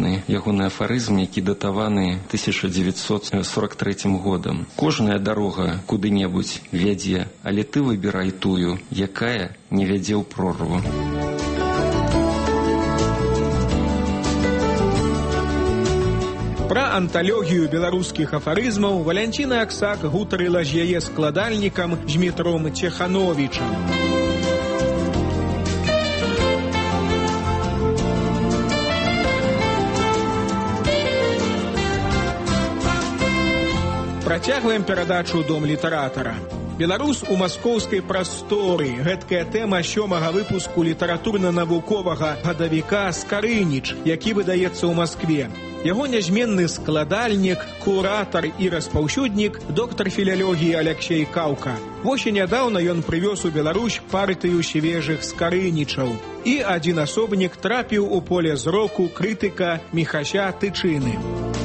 [SPEAKER 9] папулярны ягоны афарызм, які датаваны тысяча дзевяцьсот сорок трэцім годам. Кожная дарога куды-небудзь вядзе, але ты выбірай тую, якая не вядзе ў прорву.
[SPEAKER 2] Пра анталогію беларускіх афарызмаў Валянціна Аксак гутарыла з яе складальнікам Дзмітром Цехановічам. Працягваем перадачу «Дом літаратара». Беларус у маскоўскай прасторы. Гэткая тэма сёмага выпуску літаратурна-навуковага гадавіка «Скарыніч», які выдаецца ў Маскве. Яго нязменны складальнік, куратар і распаўсюднік, доктар філялогіі Аляксей Каўка. Вось і нядаўна ён прывёз у Беларусь партыю свежых скарынічаў. І адзін асобнік трапіў у поле зроку крытыка Міхася Тычыны.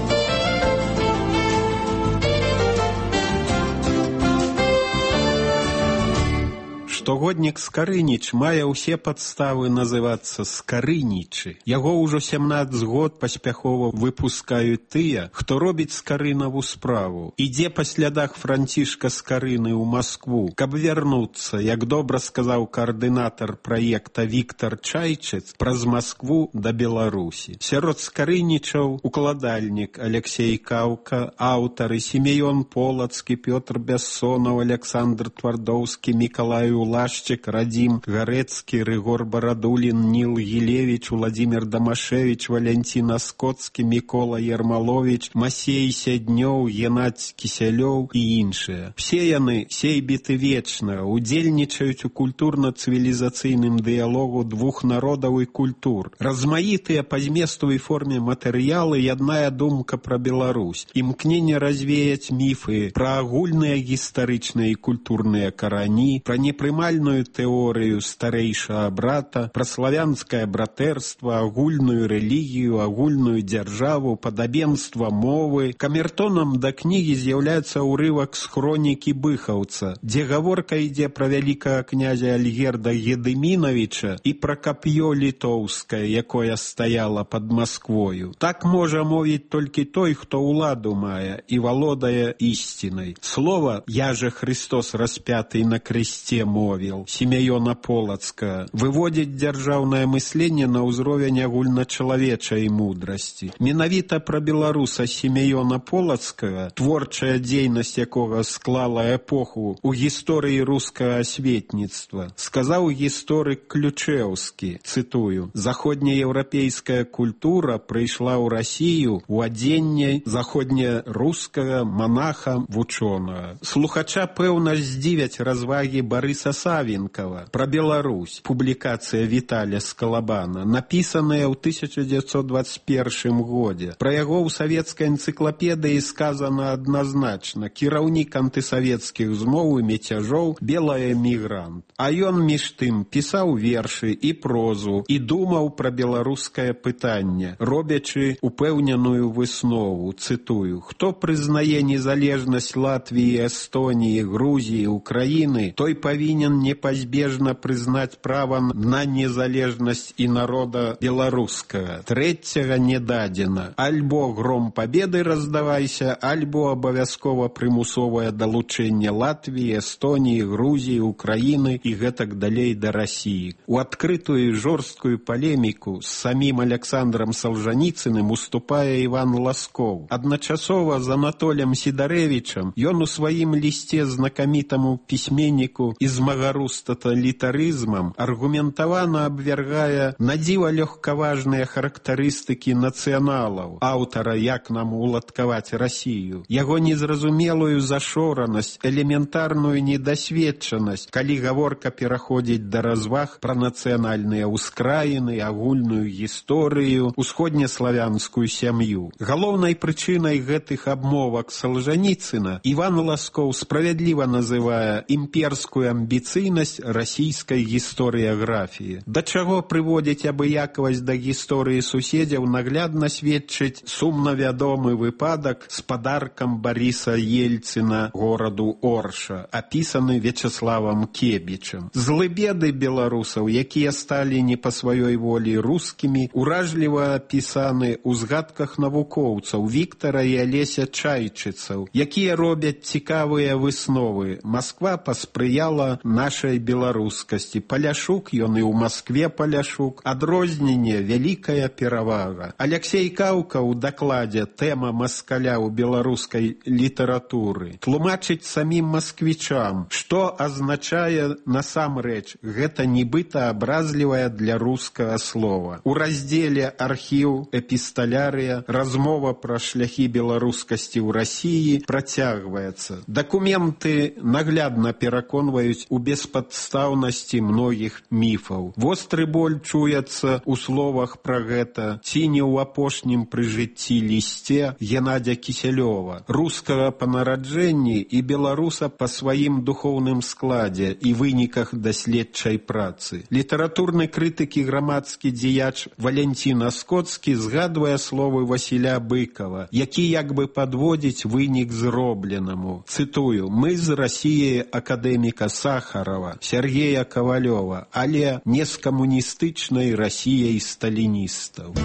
[SPEAKER 10] Штогоднік «Скарыніч» мае ўсе падставы называцца «Скарынічы». Яго ўжо сямнаццаць год паспяхова выпускаюць тыя, хто робіць скарынаву справу. Ідзе па слядах Францішка Скарыны ў Маскву, каб вярнуцца, як добра сказаў каардынатар праекта Віктар Чайчыц, праз Маскву да Беларусі. Сярод скарынічаў укладальнік Аляксей Каўка, аўтары Сімеён Полацкі, Пётр Бяссонаў, Александр Твардоўскі, Мікалай Лашчык, Радзім Гарэцкі, Рыгор Барадулін, Ніл Гілевіч, Владзімір Дамашевіч, Валянцін Аскоцкі, Мікола Ермаловіч, Масей Сяднёў, Геннадзь Кісялёў і іншыя. Все яны сейбіты вечна, удзельнічаюць у культурна-цывілізацыйным дыялогу двух народаў і культур. Размаітыя па зместу і форме матэрыялы ядная думка пра Беларусь, імкненне развеяць міфы пра агульныя гістарычныя і культурныя карані, пра непрымальныя тэорыю старэйшага брата, пра славянскае братэрства, агульную рэлігію, агульную дзяржаву, падабенства мовы. Камертонам да кнігі з'яўляецца ўрывак з хронікі Быхаўца, дзе гаворка ідзе пра вялікага князя Альгерда Гедымінавіча і пра кап'ё літоўскае, якое стаяла пад Масквою. Так можа мовіць толькі той, хто ўладу мае і валодае ісцінай. Слова «Я же Христос распятый на кресте» мовіл Сімеёна Полацка, выводзіць дзяржаўнае мысленне на ўзровень агульначалавечай мудрасці. Менавіта пра беларуса Сімеёна Полацкага, творчая дзейнасць якога склала эпоху ў гісторыі рускага асветніцтва, сказаў гісторык Ключэўскі, цытую: «Заходнееўрапейская культура прыйшла ў Расію ў адзенне заходнерускага манаха-вучонага». Слухача, пэўна, здзівяць развагі Барыса Савенкова пра Беларусь, публікацыя Віталя Скалабана, напісаная ў тысяча дзевяцьсот дваццаць першым годзе. Пра яго ў савецкай энцыклапедыі сказана адназначна: кіраўнік антысавецкіх змоў і мяцяжоў, белы эмігрант. А ён між тым пісаў вершы і прозу і думаў пра беларускае пытанне, робячы упэўненую выснову, цытую: «Хто прызнае незалежнасць Латвіі, Эстоніі, Грузіі, Украіны, той павінен непазбежна прызнаць права на незалежнасць і народа беларускага. Трэцяга не дадзена. Альбо гром пабеды раздавайся, альбо абавязкова прымусовае далучэнне Латвіі, Эстоніі, Грузіі, Украіны і гэтак далей да Расіі». У адкрытую жорсткую палеміку з самім Александром Солжаніцыным уступае Іван Ласкоў. Адначасова з Анатолем Сідарэвічам ён у сваім лісце знакамітаму пісьменніку і змагару з таталітарызмам аргументавана абвяргае надзіва лёгкаважныя характарыстыкі нацыяналаў, аўтара «Як нам уладкаваць Расію», яго незразумелую зашоранасць, элементарную недасведчанасць, калі гаворка пераходзіць да разваг пра нацыянальныя ўскраіны, агульную гісторыю, усходнеславянскую сям'ю. Галоўнай прычынай гэтых абмовак Солжаніцына Іван Ласкоў справядліва называе імперскую амбіцыю традыцыйнасць расійскай гісторыяграфіі. Да чаго прыводзіць абыякавасць да гісторыі суседзяў наглядна сведчыць сумна вядомы выпадак з падаркам Барыса Ельцына гораду Орша, апісаны Вячеславам Кебічам. Злыбеды беларусаў, якія сталі не па сваёй волі рускімі, уражліва апісаны ў згадках навукоўцаў Віктара і Алеся Чайчыцаў, якія робяць цікавыя высновы. Масква паспрыяла нашай беларускасці. Паляшук, ён і ў Маскве паляшук. Адрозненне, вялікая перавага. Алексей Каўка ў дакладзе «Тэма маскаля ў беларускай літаратуры» тлумачыць самім масквічам, што азначае насамрэч гэта нібыта абразлівая для рускага слова. У раздзеле «Архіў, эпісталярыя» размова пра шляхі беларускасці ў Расіі працягваецца. Дакументы наглядна пераконваюць у беспадстаўнасці многіх міфаў. Востры боль чуецца ў словах пра гэта ці не ў апошнім пры жыцці лісце Геннадзя Кісялёва, рускага па нараджэнні і беларуса па сваім духоўным складзе і выніках даследчай працы. Літаратурны крытык і грамадскі дзеяч Валентін Аскоцкі згадвае словы Васіля Быкова, які як бы падводзіць вынік зробленаму. Цытую: «Мы з Расіяй акадэміка Сахарова, Сергея Кавалёва, але не з камуністычнай Расіяй сталіністаў».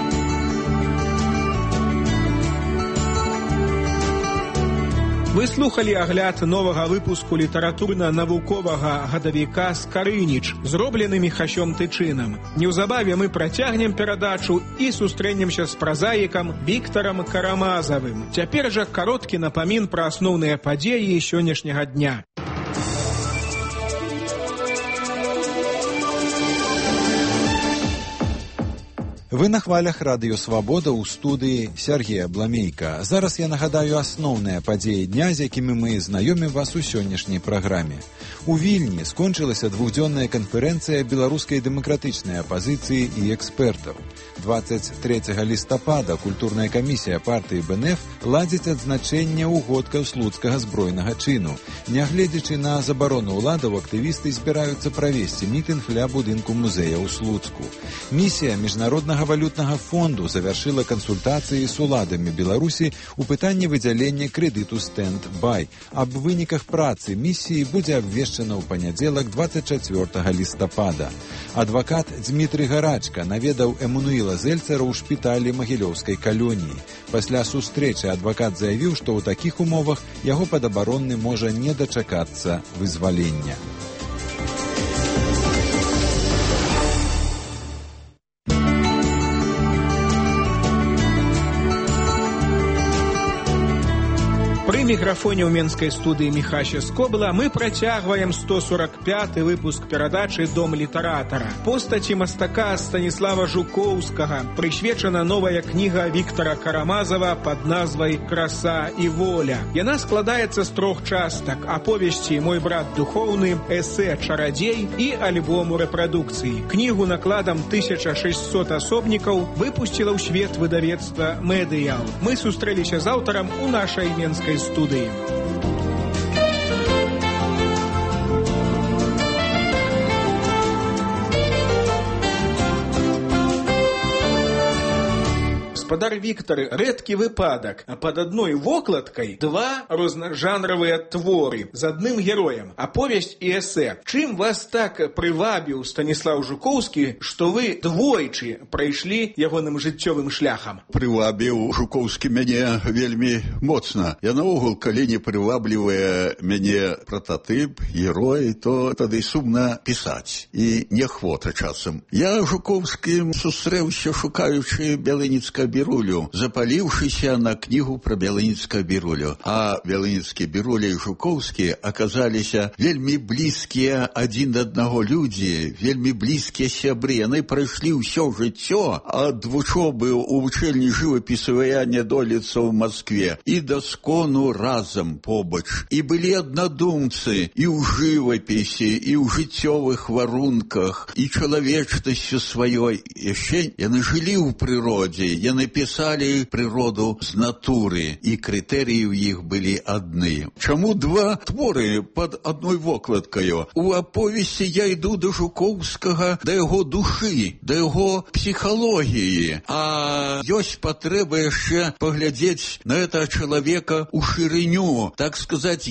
[SPEAKER 2] Вы слухали агляд новага выпуску літаратурна-навуковага гадавіка «Скарыніч», зроблены Міхасём Тычынам. Неўзабаве мы працягнем перадачу і сустрэнемся з празаікам Віктарам Карамазавым. Цяпер жа кароткі напамін пра асноўныя падзеі сённяшняга дня.
[SPEAKER 1] Вы на хвалях радыё «Свабода» ў студыі Сергея Бламейка. Зараз я нагадаю асноўныя падзеі дня, з якімі мы знаёмім вас у сённяшняй праграме. У Вільні скончылася двухдзённая канферэнцыя беларускай дэмакратычнай апазіцыі і экспертаў. дваццаць трэцяга лістапада культурная камісія партыі БНФ ладзіць адзначэнне ўгодкаў слуцкага збройнага чыну. Нягледзячы на забарону ўладаў, актывісты збіраюцца правесці мітынг ля будынку музея ў Слуцку. Місія міжнароднага валютнага фонду завяршыла кансультацыі з уладамі Беларусі ў пытанні выдзялення крэдыту «Стэнд-бай». Аб выніках працы місіі будзе абвешчана ў панядзелак дваццаць чацвёртага лістапада. Адвакат Дзмітрый Гарачка наведаў Эммануіла Зельцера ў шпіталі Магілёўскай калоніі. Пасля сустрэчы адвакат заявіў, што ў такіх умовах яго падабаронны можа не дачакацца вызвалення.
[SPEAKER 2] Пры мікрафоне ў менскай студыі Міхася Скобла мы працягваем сто сорок пяты выпуск перадачы «Дом літаратара». Постаці мастака Станіслава Жукоўскага прысвечана новая кніга Віктара Карамазава пад назвай «Краса і воля». Яна складаецца з трох частак: аповесці «Мой брат духоўны», эсэ «Чарадзей» і альбому рэпрадукцыі. Кнігу накладам тысяча шэсцьсот асобнікаў выпусціла ў свет выдавецтва «Медыял». Мы сустрэліся з аўтарам у нашай менскай студыі. Гаспадар Віктар, рэдкі выпадак, а пад адной вокладкай два рознажанравыя творы з адным героем, аповесць і эсэ. Чым вас так прывабіў Станіслав Жукоўскі, што вы двойчы прайшлі ягоным жыццёвым шляхам?
[SPEAKER 12] Прывабіў Жукоўскі мяне вельмі моцна. Я наогул, калі не прываблівае мяне прататып, герой, то тады сумна пісаць і неахвота часам. Я Жукоўскім сустрэўся, шукаючы Бялыніцкага Бірулю, запаліўшыся на кнігу пра Бялыніцкага Бірулю. А Бялыніцкі Біруля і Жукоўскі аказаліся вельмі блізкія адзін да аднаго людзі, вельмі блізкія сябры. Яны прайшлі ўсё жыццё ад вучобы ў вучэльні жывапісу і недоліцца ў Маскве і да скону разам побач. І былі аднадумцы і ў жывапісе, і ў жыццёвых варунках, і чалавечнасцю сваёй. Яшчэ яны жылі ў прыродзе, яны Яны пісалі прыроду з натуры, і крытэрыі ў іх былі адны. Чаму два творы пад адной вокладкаю? У аповесці я іду да Жукоўскага, да яго душы, да яго псіхалогіі, а ёсць патрэба яшчэ паглядзець на этого чалавека ў шырыню, так сказаць,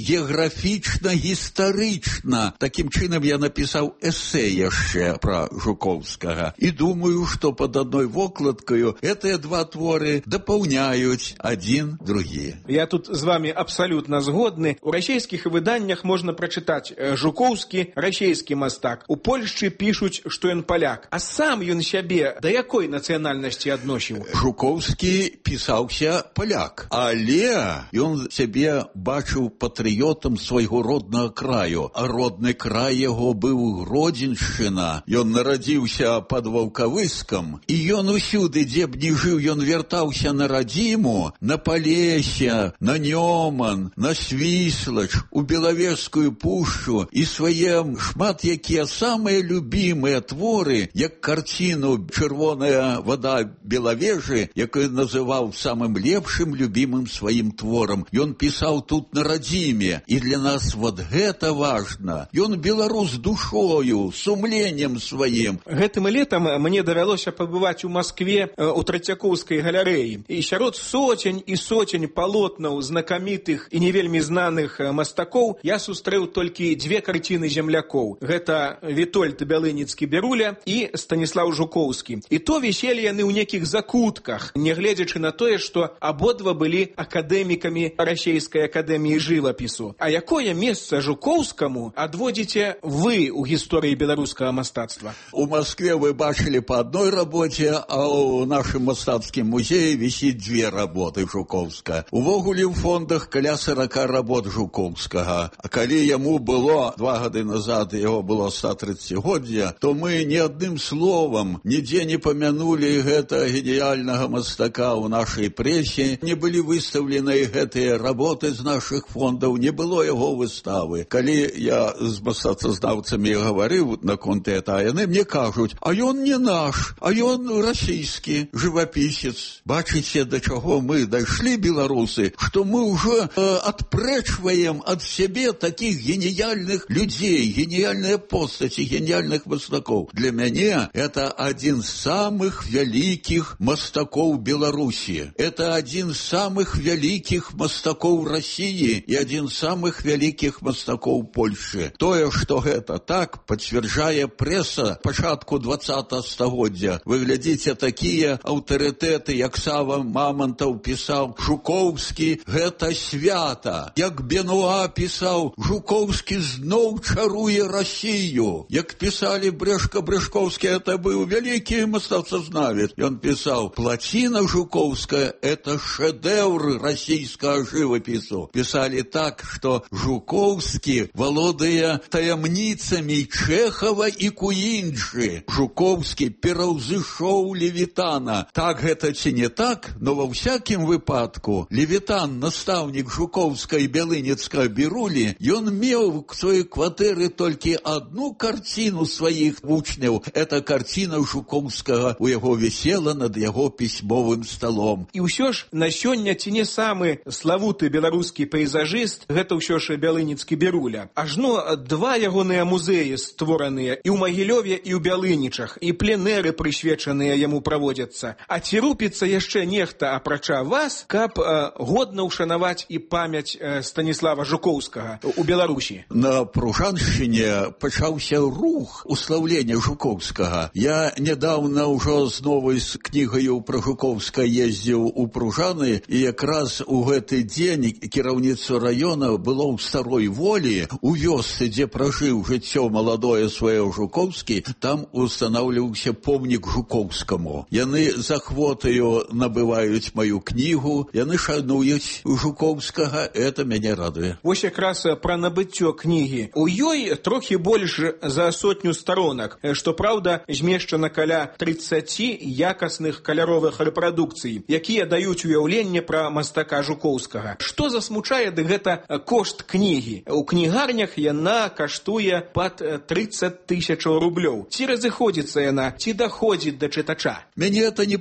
[SPEAKER 12] геаграфічна-гістарычна. Такім чынам я напісаў эсэ яшчэ пра Жукоўскага. І думаю, што пад адной вокладкаю гэтыя два творы дапаўняюць адзін другі.
[SPEAKER 2] Я тут з вами абсалютна згодны. У расійскіх выданнях можна прачытаць Жукоўскі, расійскі мастак. У Польшчы пішуць, што ён паляк. А сам ён сябе да якой нацыянальнасці адносіў?
[SPEAKER 12] Жукоўскі пісаўся паляк, але ён сябе бачыў патрыётам свайго роднага краю, а родны край яго быў Гродзеншчына. Ён нарадзіўся пад Ваўкавыскам, і ён усюды, дзе б не жыў, ён вяртаўся на радзіму, на Палесе, на Нёман, на Свіслач, у Белавежскую пушчу, і свае шмат якія самыя любімыя творы, як карціну «Чырвоная вода Белавежы», якую называў самым лепшым любімым сваім творам. Ён пісаў тут на радзіме, і для нас вот гэта важна. Ён беларус душою, сумленнем сваім.
[SPEAKER 2] Гэтым летам мне давялося пабываць у Маскве у Трацякоўскай галерэі. І сярод сотень і сотень палотнаў знакамітых і не вельмі знаных мастакоў я сустрэў толькі дзве карціны землякоў. Гэта Вітольд Бялыніцкі-Біруля і Станіслаў Жукоўскі. І то віселі яны ў некіх закутках, нягледзячы на тое, што абодва былі акадэмікамі расійскай акадэміі жывапісу. А якое месца Жукоўскаму адводзіце вы ў гісторыі беларускага мастацтва?
[SPEAKER 12] У Маскве вы бачылі па адной работе, а ў нашым мастацкім музеі вісіць дзве работы Жукоўска. Увогуле ў фондах каля сарака работ Жукоўскага. А калі яму было два гады назад, яго было ста тридцацігоддзя, то мы ні адным словам нідзе не памянулі гэта геніяльнага мастака ў нашай прэсе, не былі выстаўлены гэтыя работы з нашых фондаў, не было яго выставы. Калі я з мастацтвазнаўцамі гаварыў наконт гэта, яны мне кажуць, а ён не наш, а ён расійскі жывапісец. Бачыце, да чаго мы дайшлі, беларусы, што мы ўжо э, адпрэчваем ад сябе такіх геніяльных людзей, геніяльныя постаці, геніяльных мастакоў. Для мяне это адзін з самых вялікіх мастакоў Беларусі. Это адзін з самых вялікіх мастакоў Расіі і адзін з самых вялікіх мастакоў Польшчы. Тое, што гэта так, пацвярджае прэса пачатку двадцатага стагоддзя. Вы глядзіце, такія аўтарытэты, як Сава Мамантаў пісаў, Жукоўскі — гэта свята. Як Бенуа пісаў, Жукоўскі зноў чаруе Расію. Як пісалі Брэшка-Брэшкоўскі, это быў вялікі мастацтвазнавец. Ён пісаў, плаціна Жукоўская — это шэдэўр расійскага жывапісу. Пісалі так, што Жукоўскі валодае таямніцамі Чэхава і Куінджы. Жукоўскі пераўзышоў Левітана. Так гэта ці не так, но ва ўсякім выпадку Левітан, настаўнік Жукоўска і Бялыніцкага Бірулі, ён меў к сваёй кватэры толькі адну карціну сваіх вучняў. Это карціна Жукоўскага, у яго вісела над яго пісьмовым сталом.
[SPEAKER 2] І ўсё ж на сёння ці не самы славуты беларускі пейзажыст, гэта ўсё ж Бялыніцкі Біруля. Ажно два ягоныя музеі створаныя і ў Магілёве, і ў Бялынічах, і пленэры прысвечаныя яму праводзяцца. А ці рупіцца яшчэ нехта апрача вас, каб э, годна ўшанаваць і памяць э, Станіслава Жукоўскага у Беларусі?
[SPEAKER 12] На Пружаншчыне пачаўся рух услаўлення Жукоўскага. Я нядаўна ўжо з новай кнігаю пра Жукоўска ездзіў у Пружаны, і якраз у гэты дзень кіраўніцтва раёна было ў Старой Волі, у вёсцы, дзе пражыў жыццё маладое сваё Жукоўскі, там устанаўліваўся помнік Жукоўскаму. Яны з ахвотаю набываюць маю кнігу, яны шануюць Жукоўскага, это мяне радуе.
[SPEAKER 2] Вось якраз пра набыццё кнігі. У ёй трохі больш за сотню старонак, што, праўда, змешчана каля трыццаці якасных каляровых рэпрадукцый, якія даюць уяўленне пра мастака Жукоўскага. Што засмучае, ды гэта кошт кнігі. У кнігарнях яна каштуе пад трыццаць тысяч рублёў. Ці разыходзіцца яна, ці даходзіць да чытача?
[SPEAKER 12] Мяне это не палохае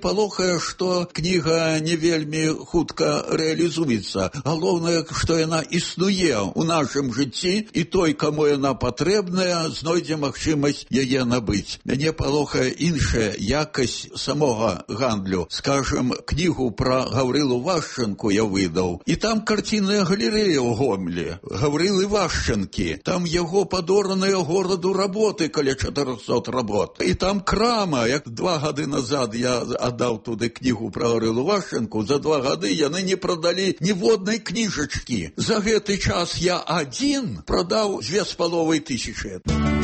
[SPEAKER 12] цяжкае, што кніга не вельмі хутка рэалізуецца. Галоўнае, што яна існуе ў нашым жыцці, і той, каму яна патрэбная, знойдзе магчымасць яе набыць. Мяне палохае іншая якасць самога гандлю. Скажем, кнігу пра Гаврылу Вашчанку я выдаў, і там карцінная галерэя ў Гомелі. Гаврылы Вашчанкі. Там яго падораныя гораду работы, каля чатырохсот работ. І там крама, як два гады назад я аддаў туды кнігу пра Гаврылу Вашчанку, за два гады яны не прадалі ніводнай кніжачкі. За гэты час я адзін прадаў дзве з паловай тысячы.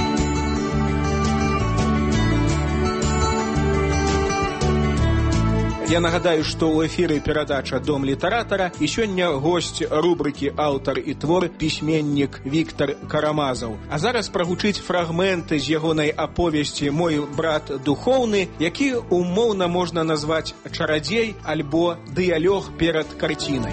[SPEAKER 2] Я нагадаю, што ў эфіры перадача «Дом літаратара» і сёння госць рубрыкі «Аўтар і твор» пісьменнік Віктар Карамазаў. А зараз прагучыць фрагменты з ягонай аповесці «Мой брат духоўны», які умоўна можна назваць «Чарадзей» альбо «Дыялог перад карцінай».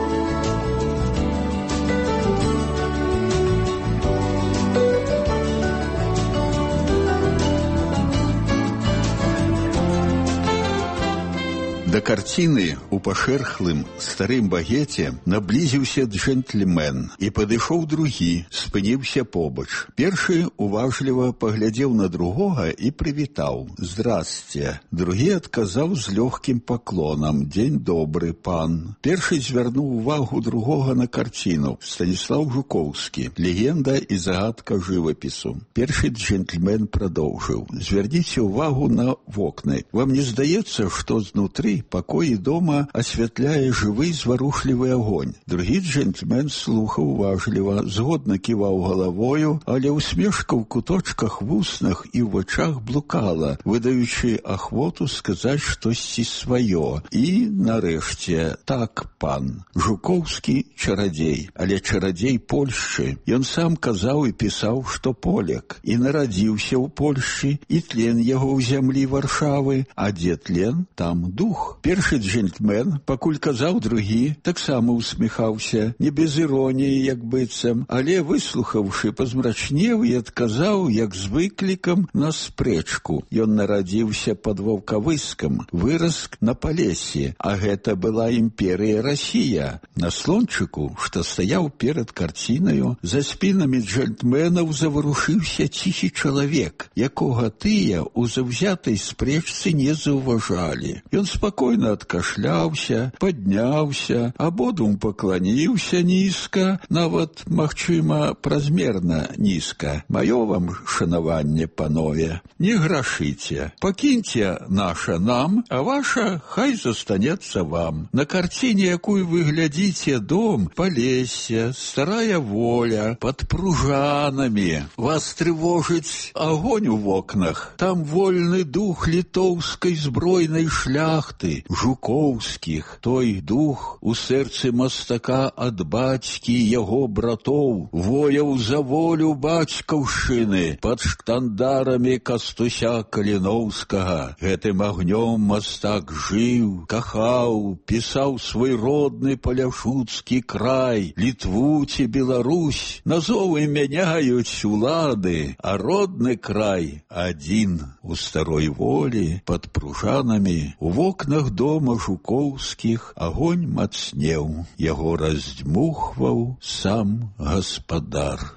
[SPEAKER 12] Да карціны у пашэрхлым старым багеце наблізіўся джентльмен і падышоў другі, спыніўся побач. Першы уважліва паглядзеў на другога і прывітаў: «Здрасце». Другі адказаў з лёгкім паклонам: «Дзень добры, пан». Першы звярнуў увагу другога на карціну. Станіслав Жукоўскі. Легенда і загадка жывапісу. Першы джентльмен прадоўжыў: «Звярніце ўвагу на вокны. Вам не здаецца, што знутры пакоі дома асвятляе жывы зварушлівы агонь?» Другі джентльмен слухаў уважліва, згодна ківаў галавою, але усмешка ў куточках вуснах і ў вачах блукала, выдаючы ахвоту сказаць штосьці сваё. І, нарэшце: «Так, пан». Жукоўскі чарадзей, але чарадзей Польшчы. Ён сам казаў і пісаў, што поляк, і нарадзіўся ў Польшчы, і тлен яго ў зямлі Варшавы, а дзе тлен, там дух. Першы джентльмен, пакуль казаў другі, таксама усміхаўся, не без іроніі, як быццам, але, выслухаўшы, пазмрачнеў і адказаў, як з выклікам на спрэчку. Ён нарадзіўся пад Ваўкавыскам, вырас на Палесе, а гэта была імперыя Расія. На слончыку, што стаяў перад карцінаю, за спінамі джентльменаў заварушыўся ціхі чалавек, якога тыя ў заўзятай спрэчцы не заўважалі. Ён спакойна спокойно адкашляўся, падняўся, абодвум пакланіўся нізка, нават, магчыма, празмерна нізка. «Маё вам шанаванне, панове, не грашыце. Пакіньце наша нам, а ваша хай застанецца вам. На карціне, якую вы глядзіце, дом, Палессе, старая воля, пад пружанамі. Вас трывожыць агонь у вокнах. Там вольны дух літоўскай збройнай шляхты, Жукоўскіх, той дух у сэрцы мастака ад бацькі яго братоў, вояў за волю бацькаўшчыны пад штандарамі Кастуся Каліноўскага. Гэтым агнём мастак жыў, кахаў, пісаў свой родны паляшуцкі край, Літву ці Беларусь, назовы мяняюць улады, а родны край адзін. У старой волі пад пружанамі у вокнах дома Жукоўскіх агонь мацнеў, яго раздзьмухваў сам гаспадар.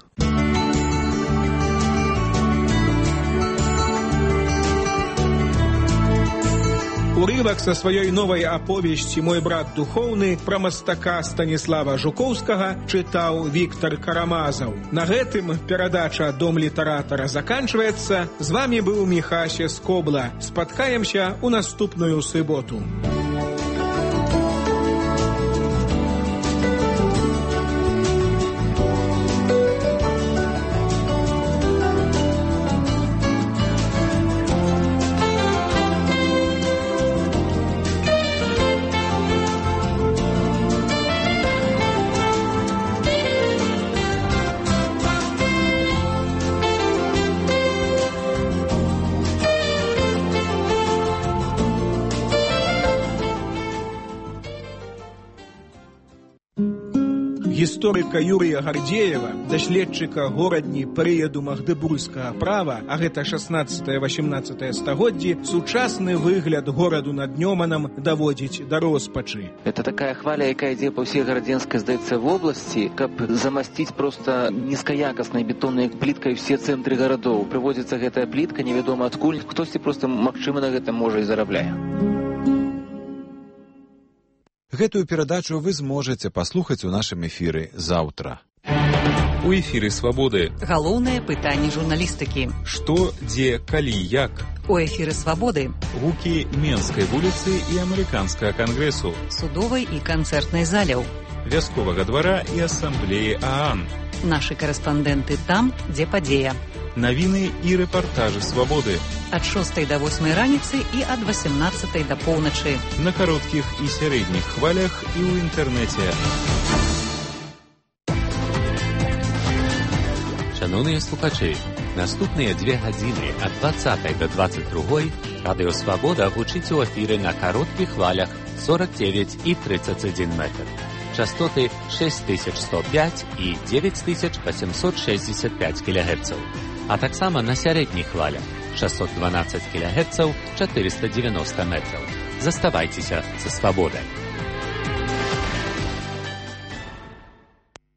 [SPEAKER 2] Урывак са сваёй новай аповесці «Мой брат духоўны» пра мастака Станіслава Жукоўскага чытаў Віктар Карамазаў. На гэтым перадача «Дом літаратара» заканчваецца. З вамі быў Міхася Скобла. Спаткаемся ў наступную суботу. гісторыка Юрія Гардзеева, даследчыка горадні перыяду магдэбургскага права, а гэта шаснаццатае-васемнаццатае стагоддзі, сучасны выгляд гораду над Нёманам даводзіць да роспачы.
[SPEAKER 13] Это такая хваля, якая ідзе па ўсей гарадзенскай, здаецца, вобласці, каб замасціць проста нізкаякаснай бетоннай пліткай усе цэнтры гарадоў. Прыводзіцца гэтая плітка, невядома адкуль, хтосьці проста, магчыма, на гэта можа і зарабляе.
[SPEAKER 1] Гэтую перадачу вы зможаце паслухаць у нашым эфіры заўтра.
[SPEAKER 23] У эфіры «Свабоды».
[SPEAKER 14] Галоўнае пытанне журналістыкі.
[SPEAKER 23] Што, дзе, калі, як?
[SPEAKER 14] У эфіры «Свабоды».
[SPEAKER 23] Гукі Менскай вуліцы і Амерыканскага кангрэсу.
[SPEAKER 14] Судовай і канцэртнай заляў.
[SPEAKER 23] Вясковага двара і асамблеі ААН.
[SPEAKER 14] Нашы карэспандэнты там, дзе падзея.
[SPEAKER 23] Навіны і рэпартажы «Свабоды».
[SPEAKER 14] Ад шостай да восьмай раніцы і ад васемнаццатай да поўначы.
[SPEAKER 23] На кароткіх і сярэдніх хвалях і ў інтэрнэце.
[SPEAKER 7] Шановні слухачі, наступныя две гадзіны ад дваццатай да дваццаць другой Радыё Свабода гучыць у эфіры на кароткіх хвалях сорок девять і тридцать один метр. Частоты шесть тысяч сто пять і девять тысяч восемьсот шестьдесят пять килогерцаў. А таксама на сярэдніх хвалях шестьсот двенадцать килогерцаў, четыреста девяносто метров. Заставайцеся са Свабодай.